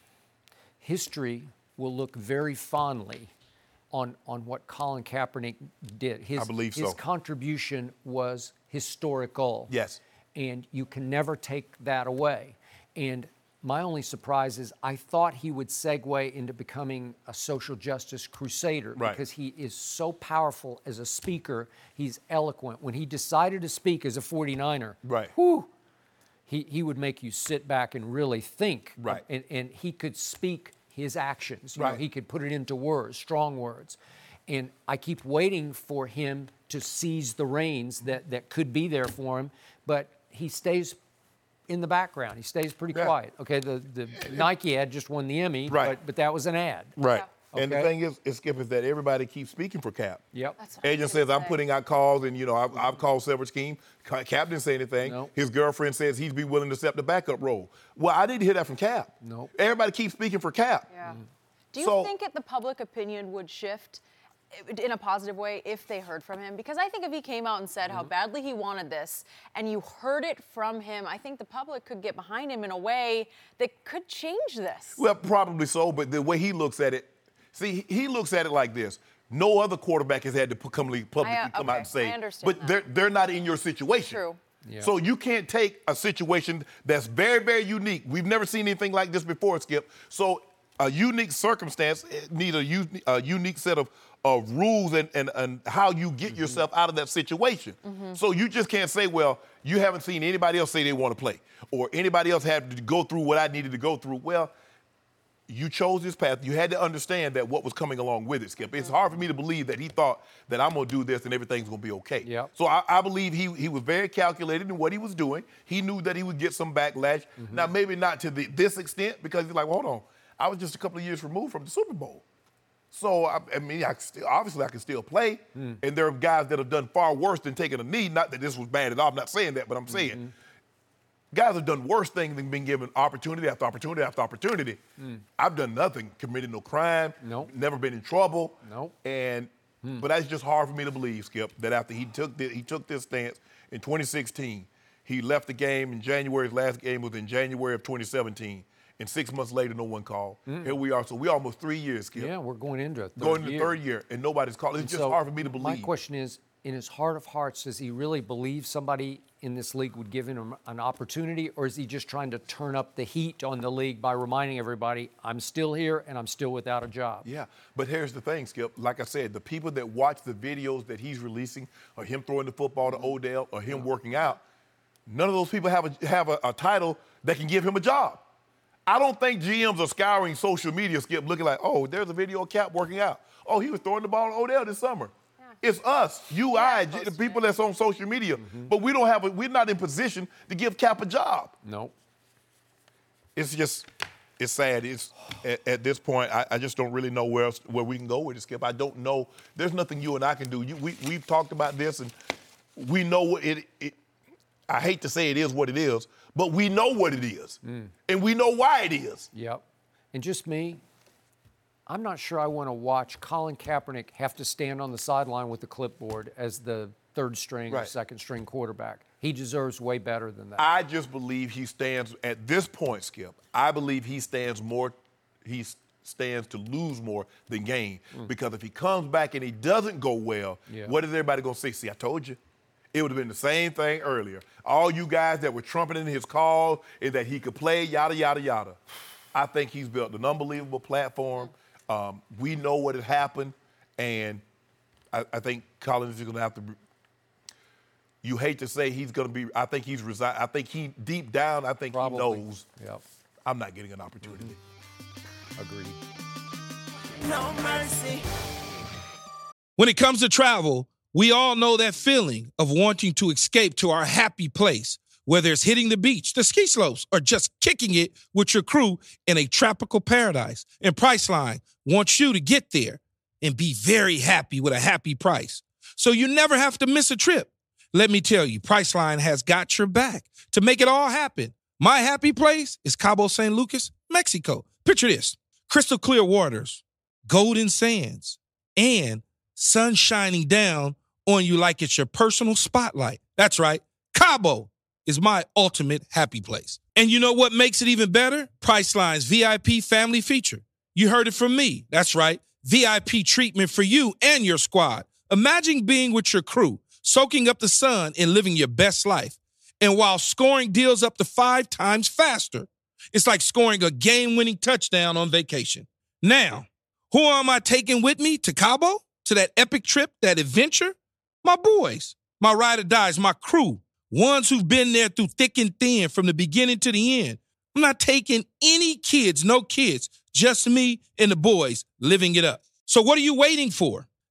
S7: history will look very fondly on, on what Colin Kaepernick did. His,
S8: I believe
S7: his
S8: so.
S7: contribution was historical.
S8: Yes.
S7: And you can never take that away. And my only surprise is I thought he would segue into becoming a social justice crusader
S8: Right.
S7: because he is so powerful as a speaker. He's eloquent. When he decided to speak as a forty-niner,
S8: Right.
S7: whew, he, he would make you sit back and really think.
S8: Right.
S7: And, and he could speak his actions. You know,
S8: Right.
S7: he could put it into words, strong words. And I keep waiting for him to seize the reins that, that could be there for him, but he stays in the background. He stays pretty yeah. quiet. Okay, the, the Nike ad just won the Emmy,
S8: right.
S7: but, but that was an ad.
S8: Right.
S7: Yeah.
S8: And
S7: okay.
S8: the thing is, is, Skip, is that everybody keeps speaking for Cap.
S7: Yep.
S8: Agent says, I'm putting out calls, and, you know, I've, I've called several schemes. Cap didn't say anything.
S7: Nope.
S8: His girlfriend says he'd be willing to accept the backup role. Well, I didn't hear that from Cap.
S7: Nope.
S8: Everybody keeps speaking for Cap.
S6: Yeah. Mm. Do you
S8: so,
S6: think that the public opinion would shift in a positive way if they heard from him? Because I think if he came out and said mm-hmm. how badly he wanted this and you heard it from him, I think the public could get behind him in a way that could change this.
S8: Well, probably so, but the way he looks at it, see, he looks at it like this. No other quarterback has had to publicly, publicly
S6: I, uh,
S8: come
S6: okay.
S8: out and say,
S6: I understand
S8: but
S6: that.
S8: they're, they're not in your situation.
S6: True.
S7: Yeah.
S8: So you can't take a situation that's very, very unique. We've never seen anything like this before, Skip. So a unique circumstance needs a, u- a unique set of, of rules and, and, and how you get mm-hmm. yourself out of that situation. Mm-hmm. So you just can't say, well, you haven't seen anybody else say they want to play, or anybody else had to go through what I needed to go through. Well, you chose this path. You had to understand that what was coming along with it, Skip. Mm-hmm. It's hard for me to believe that he thought that I'm going to do this and everything's going to be okay.
S7: Yep.
S8: So I, I believe he, he was very calculated in what he was doing. He knew that he would get some backlash. Mm-hmm. Now, maybe not to the, this extent, because he's like, well, hold on. I was just a couple of years removed from the Super Bowl. So, I, I mean, I still, obviously I can still play. Mm. And there are guys that have done far worse than taking a knee. Not that this was bad at all. I'm not saying that, but I'm saying mm-hmm. guys have done worse things than being given opportunity after opportunity after opportunity. Mm. I've done nothing, committed no crime,
S7: nope.
S8: never been in trouble.
S7: Nope.
S8: And
S7: mm.
S8: but that's just hard for me to believe, Skip, that after he took this, he took this stance in twenty sixteen, he left the game in January. His last game was in January of twenty seventeen. And six months later, no one called. Mm. Here we are. So we almost three years, Skip.
S7: Yeah, we're going into a third
S8: Going into
S7: year.
S8: the third year, and nobody's calling. It's
S7: and
S8: just
S7: so
S8: hard for me to believe.
S7: My question is, in his heart of hearts, does he really believe somebody in this league would give him an opportunity, or is he just trying to turn up the heat on the league by reminding everybody, I'm still here and I'm still without a job?
S8: Yeah, but here's the thing, Skip. Like I said, the people that watch the videos that he's releasing, or him throwing the football to Odell, or him working out, none of those people have a, have a, a title that can give him a job. I don't think G Ms are scouring social media, Skip, looking like, oh, there's a video of Cap working out. Oh, he was throwing the ball to Odell this summer. Yeah. It's us, you, yeah, I, the people that's on social media. Mm-hmm. But we don't have a, we're not in position to give Cap a job.
S7: No.
S8: It's just, it's sad. It's at, at this point, I, I just don't really know where else, where we can go with it, Skip. I don't know. There's nothing you and I can do. You, we, we've talked about this, and we know what it, it I hate to say it is what it is, but we know what it is, mm. and we know why it is.
S7: Yep. And just me, I'm not sure I want to watch Colin Kaepernick have to stand on the sideline with the clipboard as the third string
S8: right.
S7: or second string quarterback. He deserves way better than that.
S8: I just believe he stands, at this point, Skip, I believe he stands more, he stands to lose more than gain. Mm. Because if he comes back and he doesn't go well, yeah. what is everybody going to say? See, I told you. It would have been the same thing earlier. All you guys that were trumpeting his call and that he could play, yada, yada, yada. I think he's built an unbelievable platform. Um, we know what had happened, and I, I think Collins is going to have to be, you hate to say he's going to be, I think he's resigned. I think he, deep down, I think
S7: Probably.
S8: he knows
S7: yep.
S8: I'm not getting an opportunity.
S7: Mm-hmm. Agreed.
S9: No mercy.
S11: When it comes to travel, we all know that feeling of wanting to escape to our happy place, whether it's hitting the beach, the ski slopes, or just kicking it with your crew in a tropical paradise. And Priceline wants you to get there and be very happy with a happy price, so you never have to miss a trip. Let me tell you, Priceline has got your back to make it all happen. My happy place is Cabo San Lucas, Mexico. Picture this: crystal clear waters, golden sands, and sun shining down on you like it's your personal spotlight. That's right. Cabo is my ultimate happy place. And you know what makes it even better? Priceline's V I P family feature. You heard it from me. That's right. V I P treatment for you and your squad. Imagine being with your crew, soaking up the sun and living your best life. And while scoring deals up to five times faster, it's like scoring a game-winning touchdown on vacation. Now, who am I taking with me to Cabo? To that epic trip, that adventure? My boys, my ride or dies, my crew, ones who've been there through thick and thin from the beginning to the end. I'm not taking any kids, no kids, just me and the boys living it up. So what are you waiting for?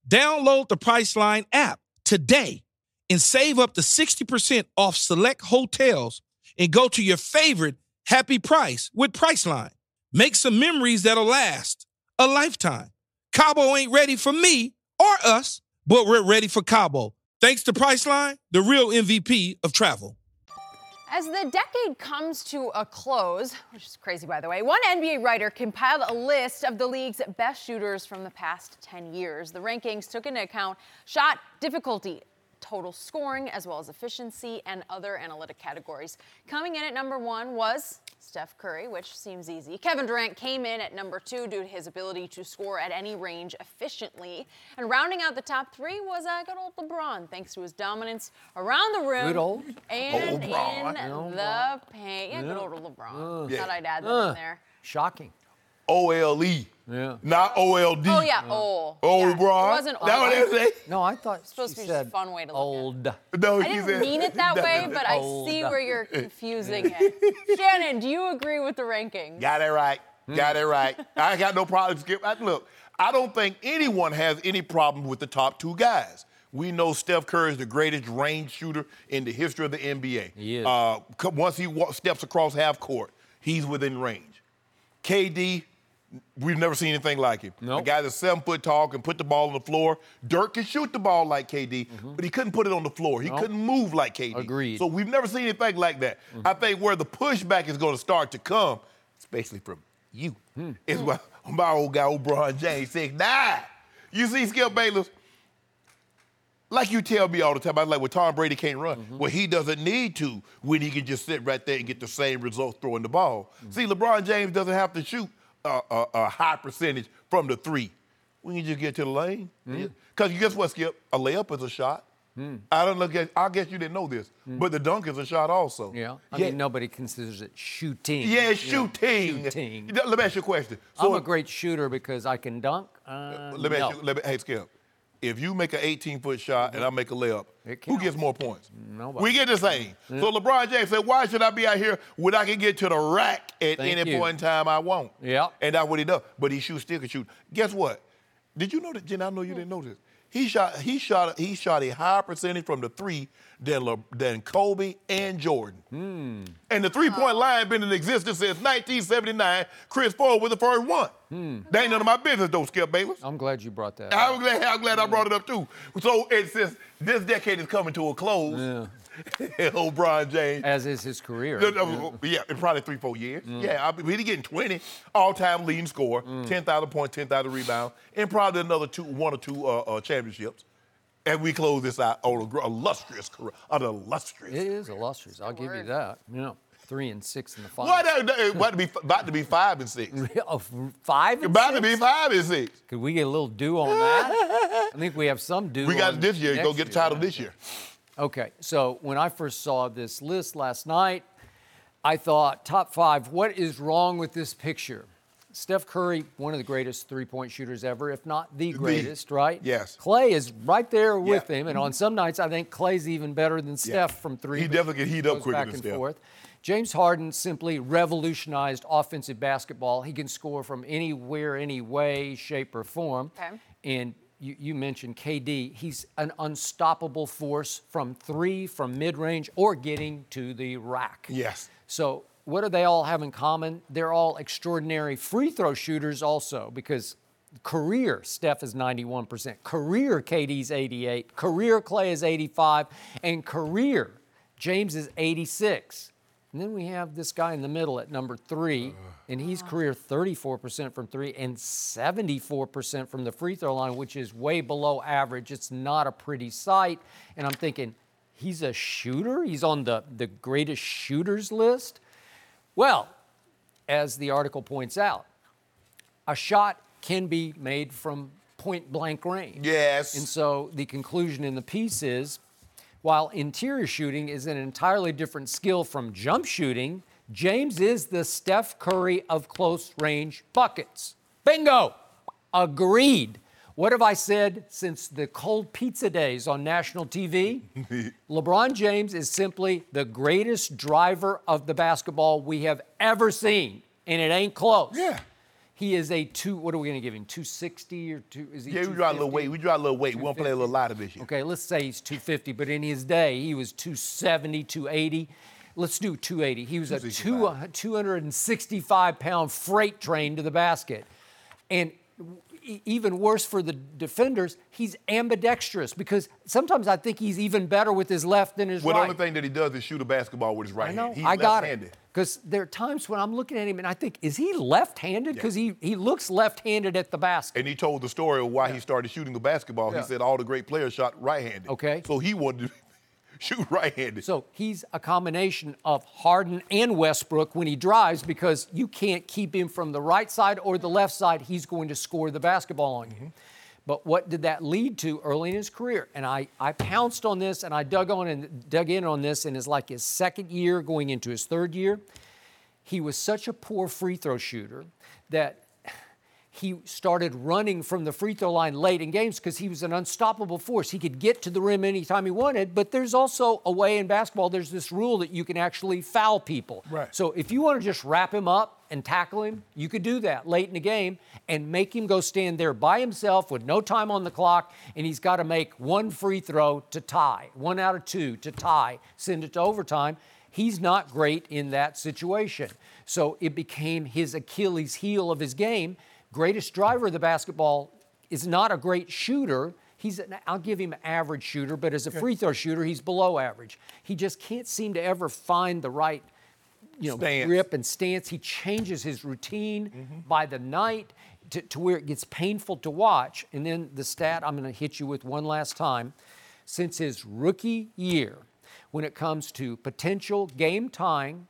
S11: Download the Priceline app today and save up to sixty percent off select hotels and go to your favorite happy price with Priceline. Make some memories that'll last a lifetime. Cabo ain't ready for me or us, but we're ready for Cabo. Thanks to Priceline, the real M V P of travel.
S6: As the decade comes to a close, which is crazy by the way, one N B A writer compiled a list of the league's best shooters from the past ten years. The rankings took into account shot difficulty, total scoring, as well as efficiency and other analytic categories. Coming in at number one was Steph Curry, which seems easy. Kevin Durant came in at number two due to his ability to score at any range efficiently. And rounding out the top three was uh, good old LeBron, thanks to his dominance around the rim
S7: Good old
S6: and
S7: old
S6: in
S7: LeBron.
S6: the paint. Yeah,
S8: Yeah.
S6: good old LeBron.
S8: Uh, yeah.
S6: Thought I'd add that
S7: Uh,
S6: in there.
S7: Shocking.
S8: O L E.
S7: Yeah.
S8: Not O L D.
S6: Oh, yeah, oh.
S8: Oh,
S6: Yeah,
S8: LeBron.
S6: it wasn't
S8: That what
S6: old.
S8: they say?
S7: No, I thought
S6: It's supposed
S7: she
S6: to be just a
S7: said
S6: fun way to look
S7: old.
S8: No,
S6: I
S8: he
S6: didn't
S8: said-
S6: mean it that way, but I
S7: Old.
S6: see where you're confusing it. Shannon, do you agree with the rankings?
S8: Got it right. Got it right. I ain't got no problem. Skip. I, look, I don't think anyone has any problem with the top two guys. We know Steph Curry is the greatest range shooter in the history of the N B A.
S7: He is.
S8: Uh, co- once he wa- steps across half court, he's within range. K D, we've never seen anything like him.
S7: Nope.
S8: A guy that's seven foot tall, can put the ball on the floor. Dirk can shoot the ball like K D, but he couldn't put it on the floor. He
S7: Nope.
S8: couldn't move like K D.
S7: Agreed.
S8: So we've never seen anything like that. I think where the pushback is going to start to come, especially from you, is my, my old guy, LeBron James, six nine. You see Skip Bayless? Like you tell me all the time, I like, well, Tom Brady can't run. Well, he doesn't need to when he can just sit right there and get the same results throwing the ball. See, LeBron James doesn't have to shoot a, a, a high percentage from the three. We can just get to the lane. Because guess what, Skip? A layup is a shot. I don't look at, I guess you didn't know this, but the dunk is a shot also.
S7: Yeah. I
S8: Yeah.
S7: mean, nobody considers it shooting.
S8: Yeah, it's
S7: you know,
S8: shooting.
S7: shooting.
S8: Let me ask you a question.
S7: I'm a great shooter because I can dunk. Uh,
S8: Let me
S7: no.
S8: ask you, let me, hey, Skip. If you make an eighteen-foot shot and I make a layup, who gets more points?
S7: Nobody.
S8: We get the same. So LeBron James said, why should I be out here when I can get to the rack at
S7: Thank
S8: any
S7: you.
S8: point in time I want?
S7: Yeah.
S8: And that's what he does. But he shoots, still can shoot. Guess what? Did you know that, Jen? I know you didn't know this. He shot, he shot, he shot a higher percentage from the three than, Le, than Kobe and Jordan.
S7: Hmm.
S8: And the three-point line been in existence since nineteen seventy-nine. Chris Paul was the first one.
S7: Hmm.
S8: That ain't none of my business, though, Skip Bayless.
S7: I'm glad you brought that.
S8: I'm glad, I'm glad I brought it up, too. So it says this decade is coming to a close.
S7: Yeah.
S8: LeBron James.
S7: As is his career.
S8: No, no, yeah, in probably three, four years. Yeah, I mean, he's getting twenty all-time leading scorer, ten thousand points, ten thousand rebounds, and probably another two, one or two uh, uh, championships. And we close this out on a gr- illustrious career, an illustrious.
S7: It is illustrious. I'll give you that. You know, three and six in the final.
S8: What? That- that- About to be, about to be five and six.
S7: Oh, five and
S8: About
S7: six?
S8: to be five and six.
S7: Could we get a little dew on that? I think we have some dew.
S8: We got
S7: on
S8: it this year. Go
S7: next
S8: get the
S7: year.
S8: title this year.
S7: Okay, so when I first saw this list last night, I thought, top five, what is wrong with this picture? Steph Curry, one of the greatest three-point shooters ever, if not the greatest, right?
S8: Yes.
S7: Clay is right there with
S8: Yeah.
S7: him, and on some nights I think Clay's even better than Steph from three.
S8: He
S7: but
S8: definitely can heat up
S7: goes
S8: quicker
S7: back
S8: than
S7: and
S8: Steph.
S7: forth. James Harden simply revolutionized offensive basketball. He can score from anywhere, any way, shape, or form.
S6: Okay.
S7: And you, you mentioned K D. He's an unstoppable force from three, from mid-range, or getting to the rack.
S8: Yes.
S7: So what do they all have in common? They're all extraordinary free throw shooters also, because career Steph is ninety-one percent, career K D's eighty-eight, career Clay is eighty-five, and career James is eighty-six. And then we have this guy in the middle at number three, and he's career thirty-four percent from three and seventy-four percent from the free throw line, which is way below average. It's not a pretty sight. And I'm thinking, he's a shooter? He's on the, the greatest shooters list? Well, as the article points out, a shot can be made from point blank range.
S8: Yes.
S7: And so the conclusion in the piece is, while interior shooting is an entirely different skill from jump shooting, James is the Steph Curry of close range buckets. Bingo! Agreed. What have I said since the cold pizza days on national T V? LeBron James is simply the greatest driver of the basketball we have ever seen, and it ain't close.
S8: Yeah.
S7: He is a two. What are we going to give him? two sixty or two? Is he?
S8: Yeah, we dropped a little weight. We dropped a little weight. We want to play a little lighter this year.
S7: Okay, let's say he's two fifty, but in his day he was two seventy, two eighty. Let's do two eighty. He was a two, two hundred sixty-five pound freight train to the basket, and even worse for the defenders, he's ambidextrous because sometimes I think he's even better with his left than his
S8: well,
S7: right.
S8: Well, the only thing that he does is shoot a basketball with his right
S7: I know.
S8: hand. He's
S7: I got
S8: left-handed.
S7: it. Because there are times when I'm looking at him and I think, is he left-handed? Because yeah. he, he looks left-handed at the basket.
S8: And he told the story of why yeah. he started shooting the basketball.
S7: Yeah.
S8: He said all the great players shot right-handed.
S7: Okay.
S8: So he wanted to shoot right-handed.
S7: So he's a combination of Harden and Westbrook when he drives because you can't keep him from the right side or the left side. He's going to score the basketball on you. Mm-hmm. But what did that lead to early in his career? And I, I pounced on this and I dug on and dug in on this in his like his second year going into his third year. He was such a poor free throw shooter that he started running from the free throw line late in games because he was an unstoppable force. He could get to the rim anytime he wanted, but there's also a way in basketball, there's this rule that you can actually foul people.
S8: Right.
S7: So if you want to just wrap him up and tackle him, you could do that late in the game and make him go stand there by himself with no time on the clock, and he's got to make one free throw to tie, one out of two to tie, send it to overtime. He's not great in that situation. So it became his Achilles heel of his game. Greatest driver of the basketball is not a great shooter. He's an, I'll give him an average shooter, but as a free throw shooter, he's below average. He just can't seem to ever find the right, you know,
S8: stance.
S7: grip and stance. He changes his routine mm-hmm. by the night to, to where it gets painful to watch. And then the stat I'm going to hit you with one last time. Since his rookie year, when it comes to potential game tying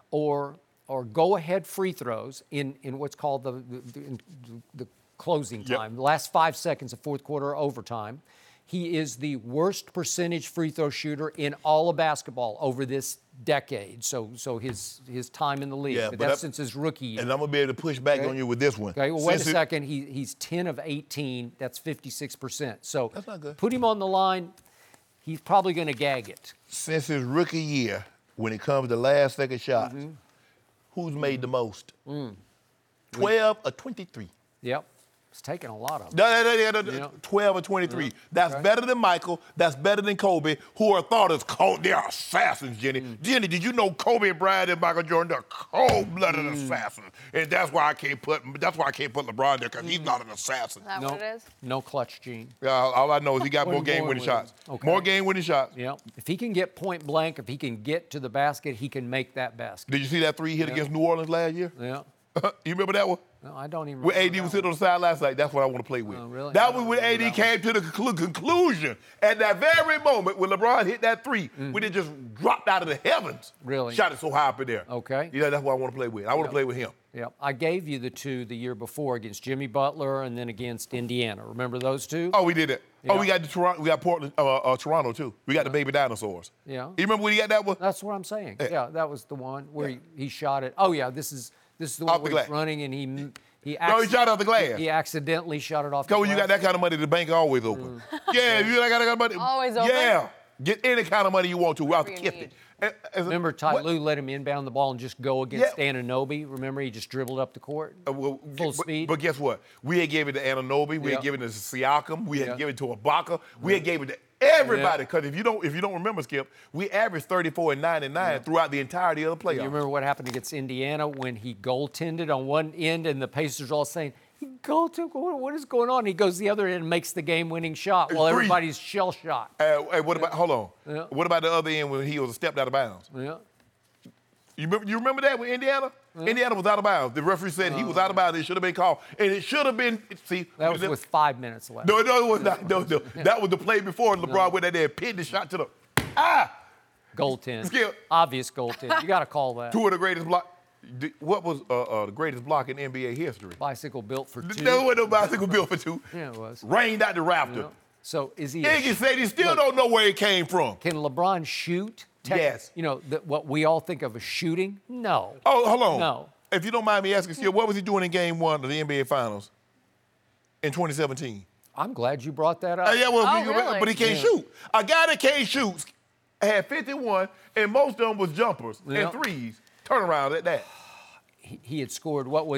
S7: or or go-ahead free throws in, in what's called the, the, the, the closing time, yep. the last five seconds of fourth quarter overtime. He is the worst percentage free throw shooter in all of basketball over this decade. So so his his time in the league.
S8: Yeah,
S7: but
S8: but
S7: that's
S8: I,
S7: since his rookie year.
S8: And I'm going to be able to push back
S7: okay.
S8: on you with this one.
S7: Okay, well,
S8: since
S7: wait a
S8: it,
S7: second. He, he's ten of eighteen. That's fifty-six percent. So
S8: that's not good.
S7: Put him on the line. He's probably going to gag it.
S8: Since his rookie year, when it comes to last second shots, mm-hmm. who's made the most?
S7: Mm.
S8: twelve or twenty-three?
S7: Yep. It's taking a lot of them.
S8: No, no, no, no, no. You know? twelve or twenty-three. Yeah. That's right. Better than Michael. That's better than Kobe, who are thought as cold. They're assassins, Jenny. Mm. Jenny, did you know Kobe and Bryant and Michael Jordan are cold-blooded mm. assassins? And that's why I can't put that's why I can't put LeBron there, because mm. he's not an assassin.
S6: Is that
S7: no,
S6: what it is?
S7: No clutch gene.
S8: Yeah, all I know is he got more game-winning shots. Okay. More game-winning shots.
S7: Yeah. If he can get point blank, if he can get to the basket, he can make that basket.
S8: Did you see that three he hit yeah. against New Orleans last year?
S7: Yeah.
S8: You remember that one?
S7: No, I don't even
S8: When
S7: remember.
S8: A D was sitting on the side last night, that's what I want to play with.
S7: Oh, really?
S8: That was when A D came to the conclu- conclusion at that very moment when LeBron hit that three, mm-hmm. when it just dropped out of the heavens.
S7: Really?
S8: Shot it so high up in there.
S7: Okay.
S8: Yeah, that's what I want to play with. I want
S7: yep.
S8: to play with him.
S7: Yeah, I gave you the two the year before against Jimmy Butler and then against Indiana. Remember those two?
S8: Oh, we did it.
S7: Yeah.
S8: Oh, we got the Toronto. We got Portland, uh, uh, Toronto too. We got yeah. the baby dinosaurs.
S7: Yeah.
S8: You remember when he got that one?
S7: That's what I'm saying. Yeah, yeah that was the one where
S8: yeah.
S7: he, he shot it. Oh yeah, this is this is the one
S8: off
S7: where
S8: the
S7: he's running and he he.
S8: No, he shot off the glass.
S7: He, he accidentally shot it off.
S8: Go,
S7: the
S8: when
S7: glass.
S8: you got that kind of money, the bank always open. Mm. Yeah, you got that kind of money.
S6: Always open.
S8: Yeah, get any kind of money you want to. We'll have to kiss it.
S7: As Remember, Ty what? Lue let him inbound the ball and just go against yeah. Anunoby. Remember, he just dribbled up the court, uh, well,
S8: but,
S7: full speed.
S8: But guess what? We had given it to Anunoby. We
S7: yeah.
S8: had given it to Siakam. We had
S7: yeah.
S8: given it to Ibaka. We had given it to everybody. Because yeah. if you don't, if you don't remember, Skip, we averaged thirty-four and ninety-nine yeah. throughout the entirety of the playoffs.
S7: You remember what happened against Indiana when he goaltended on one end and the Pacers all saying, he goaltended, what is going on? He goes the other end and makes the game-winning shot while
S8: Three.
S7: everybody's shell-shocked.
S8: Uh, hey, what about?
S7: Yeah.
S8: Hold on.
S7: Yeah.
S8: What about the other end when he was stepped out of bounds?
S7: Yeah.
S8: You remember, you remember that with Indiana? Yeah. Indiana was out of bounds. The referee said uh, he was out of bounds. It should have been called. And it should have been, see.
S7: That was with five minutes left.
S8: No, no, it was not. No, no. Yeah. That was the play before LeBron no. went out there and pinned the shot to the, ah!
S7: Goaltend.
S8: Skip.
S7: Obvious goaltend. You got to call that.
S8: Two of the greatest block. What was uh, uh, the greatest block in N B A history?
S7: Bicycle built for two.
S8: There was no bicycle built for two.
S7: Yeah, it was.
S8: Rained out the Raptor. Yeah.
S7: So is he?
S8: Iggy said he still look, don't know where it came from.
S7: Can LeBron shoot? Tech,
S8: yes.
S7: You know, the, what we all think of as shooting? No.
S8: Oh, hold on.
S7: No.
S8: If you don't mind me asking, Skip, what was he doing in game one of the N B A Finals in twenty seventeen?
S7: I'm glad you brought that up.
S8: Uh, yeah, well,
S6: oh,
S8: you,
S6: really?
S8: but he can't yeah. shoot. A guy that can't shoot had fifty-one, and most of them was jumpers yep. and threes. Turn around at that.
S7: He, he had scored, what was it,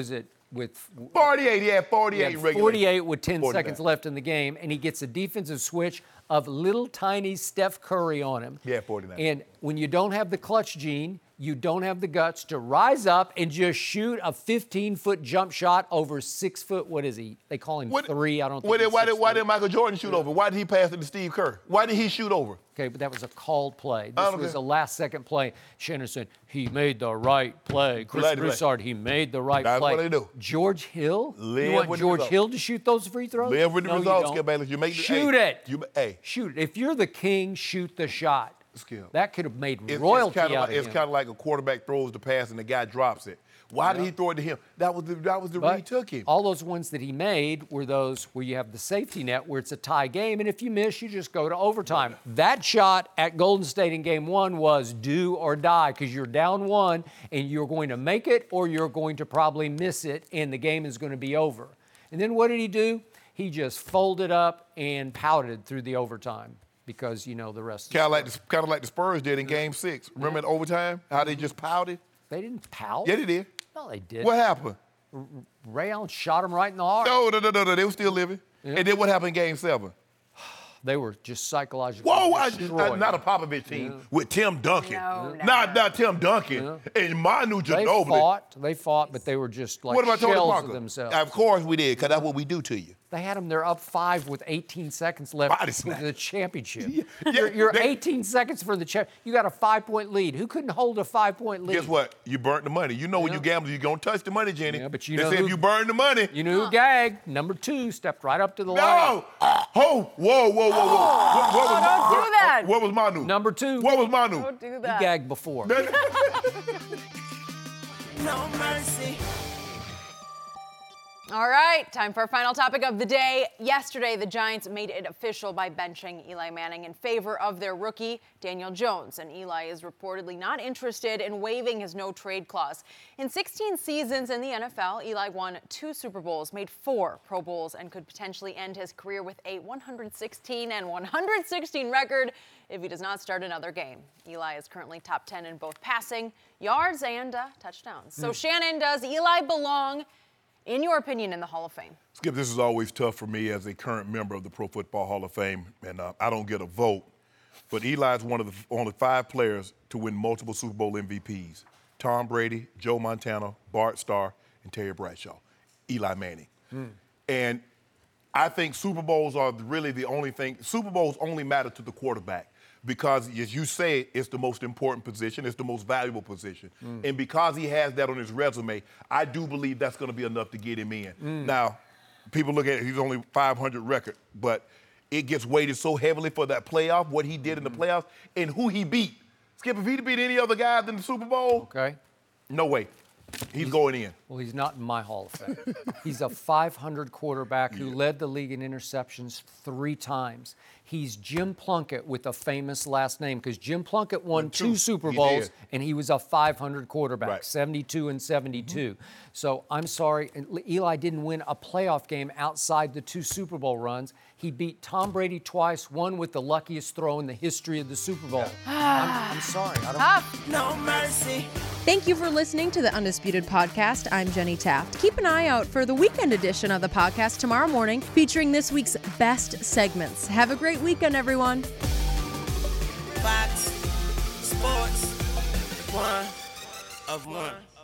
S7: with
S8: forty-eight. He had forty-eight.
S7: he had
S8: regulation.
S7: forty-eight with ten
S8: forty-nine.
S7: seconds left in the game, and he gets a defensive switch of little tiny Steph Curry on him.
S8: Yeah, forty-nine.
S7: And when you don't have the clutch gene, you don't have the guts to rise up and just shoot a fifteen-foot jump shot over six foot. What is he? They call him
S8: What-
S7: three. I don't think
S8: Why did,
S7: he's
S8: why,
S7: six
S8: did, why
S7: feet.
S8: did Michael Jordan shoot over? Why did he pass it to Steve Kerr? Why did he shoot over?
S7: Okay, but that was a called play.
S8: I
S7: This
S8: don't
S7: was
S8: care.
S7: a last-second play. Shannon said, he made the right play. Chris
S8: Play the play.
S7: Broussard, he made the right
S8: That's
S7: play.
S8: what they do.
S7: George Hill?
S8: Live
S7: you want
S8: with the
S7: George
S8: result.
S7: Hill to shoot those free throws?
S8: Live with the
S7: no, you
S8: results,
S7: don't.
S8: Skip Bayless. You make the,
S7: Shoot
S8: hey,
S7: it.
S8: You, hey,
S7: Shoot it. If you're the king, shoot the shot.
S8: Skip.
S7: That could have made
S8: It's,
S7: royalty
S8: it's kinda
S7: out
S8: like,
S7: of
S8: It's
S7: him.
S8: kind of like a quarterback throws the pass and the guy drops it. Why did he throw it to him? That was the that was the
S7: But
S8: read he took him.
S7: all those ones that he made were those where you have the safety net, where it's a tie game, and if you miss, you just go to overtime. That shot at Golden State in game one was do or die, because you're down one, and you're going to make it, or you're going to probably miss it, and the game is going to be over. And then what did he do? He just folded up and pouted through the overtime, because you know the rest.
S8: Kind of like the kind of like the Spurs did in Game Six. Remember in overtime how they just pouted?
S7: They didn't pout.
S8: Yeah, they did.
S7: No, they did.
S8: What happened?
S7: Ray Allen shot him right in the heart.
S8: No, no, no, no, no. They were still living.
S7: Yeah.
S8: And then what happened in Game Seven?
S7: They were just psychologically
S8: Whoa, I,
S7: destroyed.
S8: I, not a Popovich team
S7: Yeah.
S8: with Tim Duncan.
S6: No,
S8: Not, not Tim Duncan.
S7: Yeah.
S8: And Manu
S7: They
S8: Ginobili.
S7: fought. They fought, but they were just like
S8: What about Tony
S7: shells
S8: Parker?
S7: of themselves.
S8: Of course we did, because that's what we do to you.
S7: They had them. They're up five with eighteen seconds left
S8: Body
S7: for
S8: snatch.
S7: the championship.
S8: Yeah,
S7: you're you're
S8: they-
S7: eighteen seconds for the champ. You got a five-point lead. Who couldn't hold a five-point lead?
S8: Guess what? You burnt the money. You know when
S7: Yeah.
S8: you gamble, you're going to touch the money, Jenny.
S7: Yeah, but you
S8: they
S7: know
S8: say
S7: who-
S8: if you burn the money.
S7: You knew who gagged. Number two stepped right up to the line.
S8: No! Oh, whoa, whoa, whoa, whoa. What, what was,
S6: don't do
S8: what,
S6: that.
S8: What was Manu?
S7: Number two.
S8: What was Manu?
S6: Don't do
S7: He
S6: that.
S7: gagged before.
S9: No mercy.
S6: All right, time for our final topic of the day. Yesterday, the Giants made it official by benching Eli Manning in favor of their rookie, Daniel Jones. And Eli is reportedly not interested in waiving his no-trade clause. In sixteen seasons in the N F L, Eli won two Super Bowls, made four Pro Bowls, and could potentially end his career with a one hundred sixteen and one hundred sixteen record if he does not start another game. Eli is currently top ten in both passing, yards, and uh, touchdowns. So, Shannon, does Eli belong, in your opinion, in the Hall of Fame?
S8: Skip, this is always tough for me as a current member of the Pro Football Hall of Fame, and uh, I don't get a vote. But Eli is one of the only five players to win multiple Super Bowl M V Ps. Tom Brady, Joe Montana, Bart Starr, and Terry Bradshaw. Eli Manning.
S7: Mm.
S8: And I think Super Bowls are really the only thing. Super Bowls only matter to the quarterback because, as you say, it's the most important position. It's the most valuable position.
S7: Mm.
S8: And because he has that on his resume, I do believe that's going to be enough to get him in.
S7: Mm.
S8: Now, people look at it, he's only five hundred record, but it gets weighted so heavily for that playoff, what he did in the playoffs, and who he beat. Skip, if he beat any other guys in the Super Bowl,
S7: Okay.
S8: no way. He's going in.
S7: Well, he's not in my Hall of Fame. He's a five hundred quarterback who led the league in interceptions three times. He's Jim Plunkett with a famous last name because Jim Plunkett won
S8: two.
S7: two Super
S8: He
S7: Bowls,
S8: did.
S7: and he was a five hundred quarterback,
S8: Right.
S7: seventy-two and seventy-two. So I'm sorry, and Eli didn't win a playoff game outside the two Super Bowl runs. He beat Tom Brady twice, one with the luckiest throw in the history of the Super Bowl. I'm, I'm sorry. I don't,
S6: Tough.
S9: No mercy.
S5: Thank you for listening to the Undisputed Podcast. I'm Jenny Taft. Keep an eye out for the weekend edition of the podcast tomorrow morning, featuring this week's best segments. Have a great weekend, everyone.
S9: Fox Sports. One of one.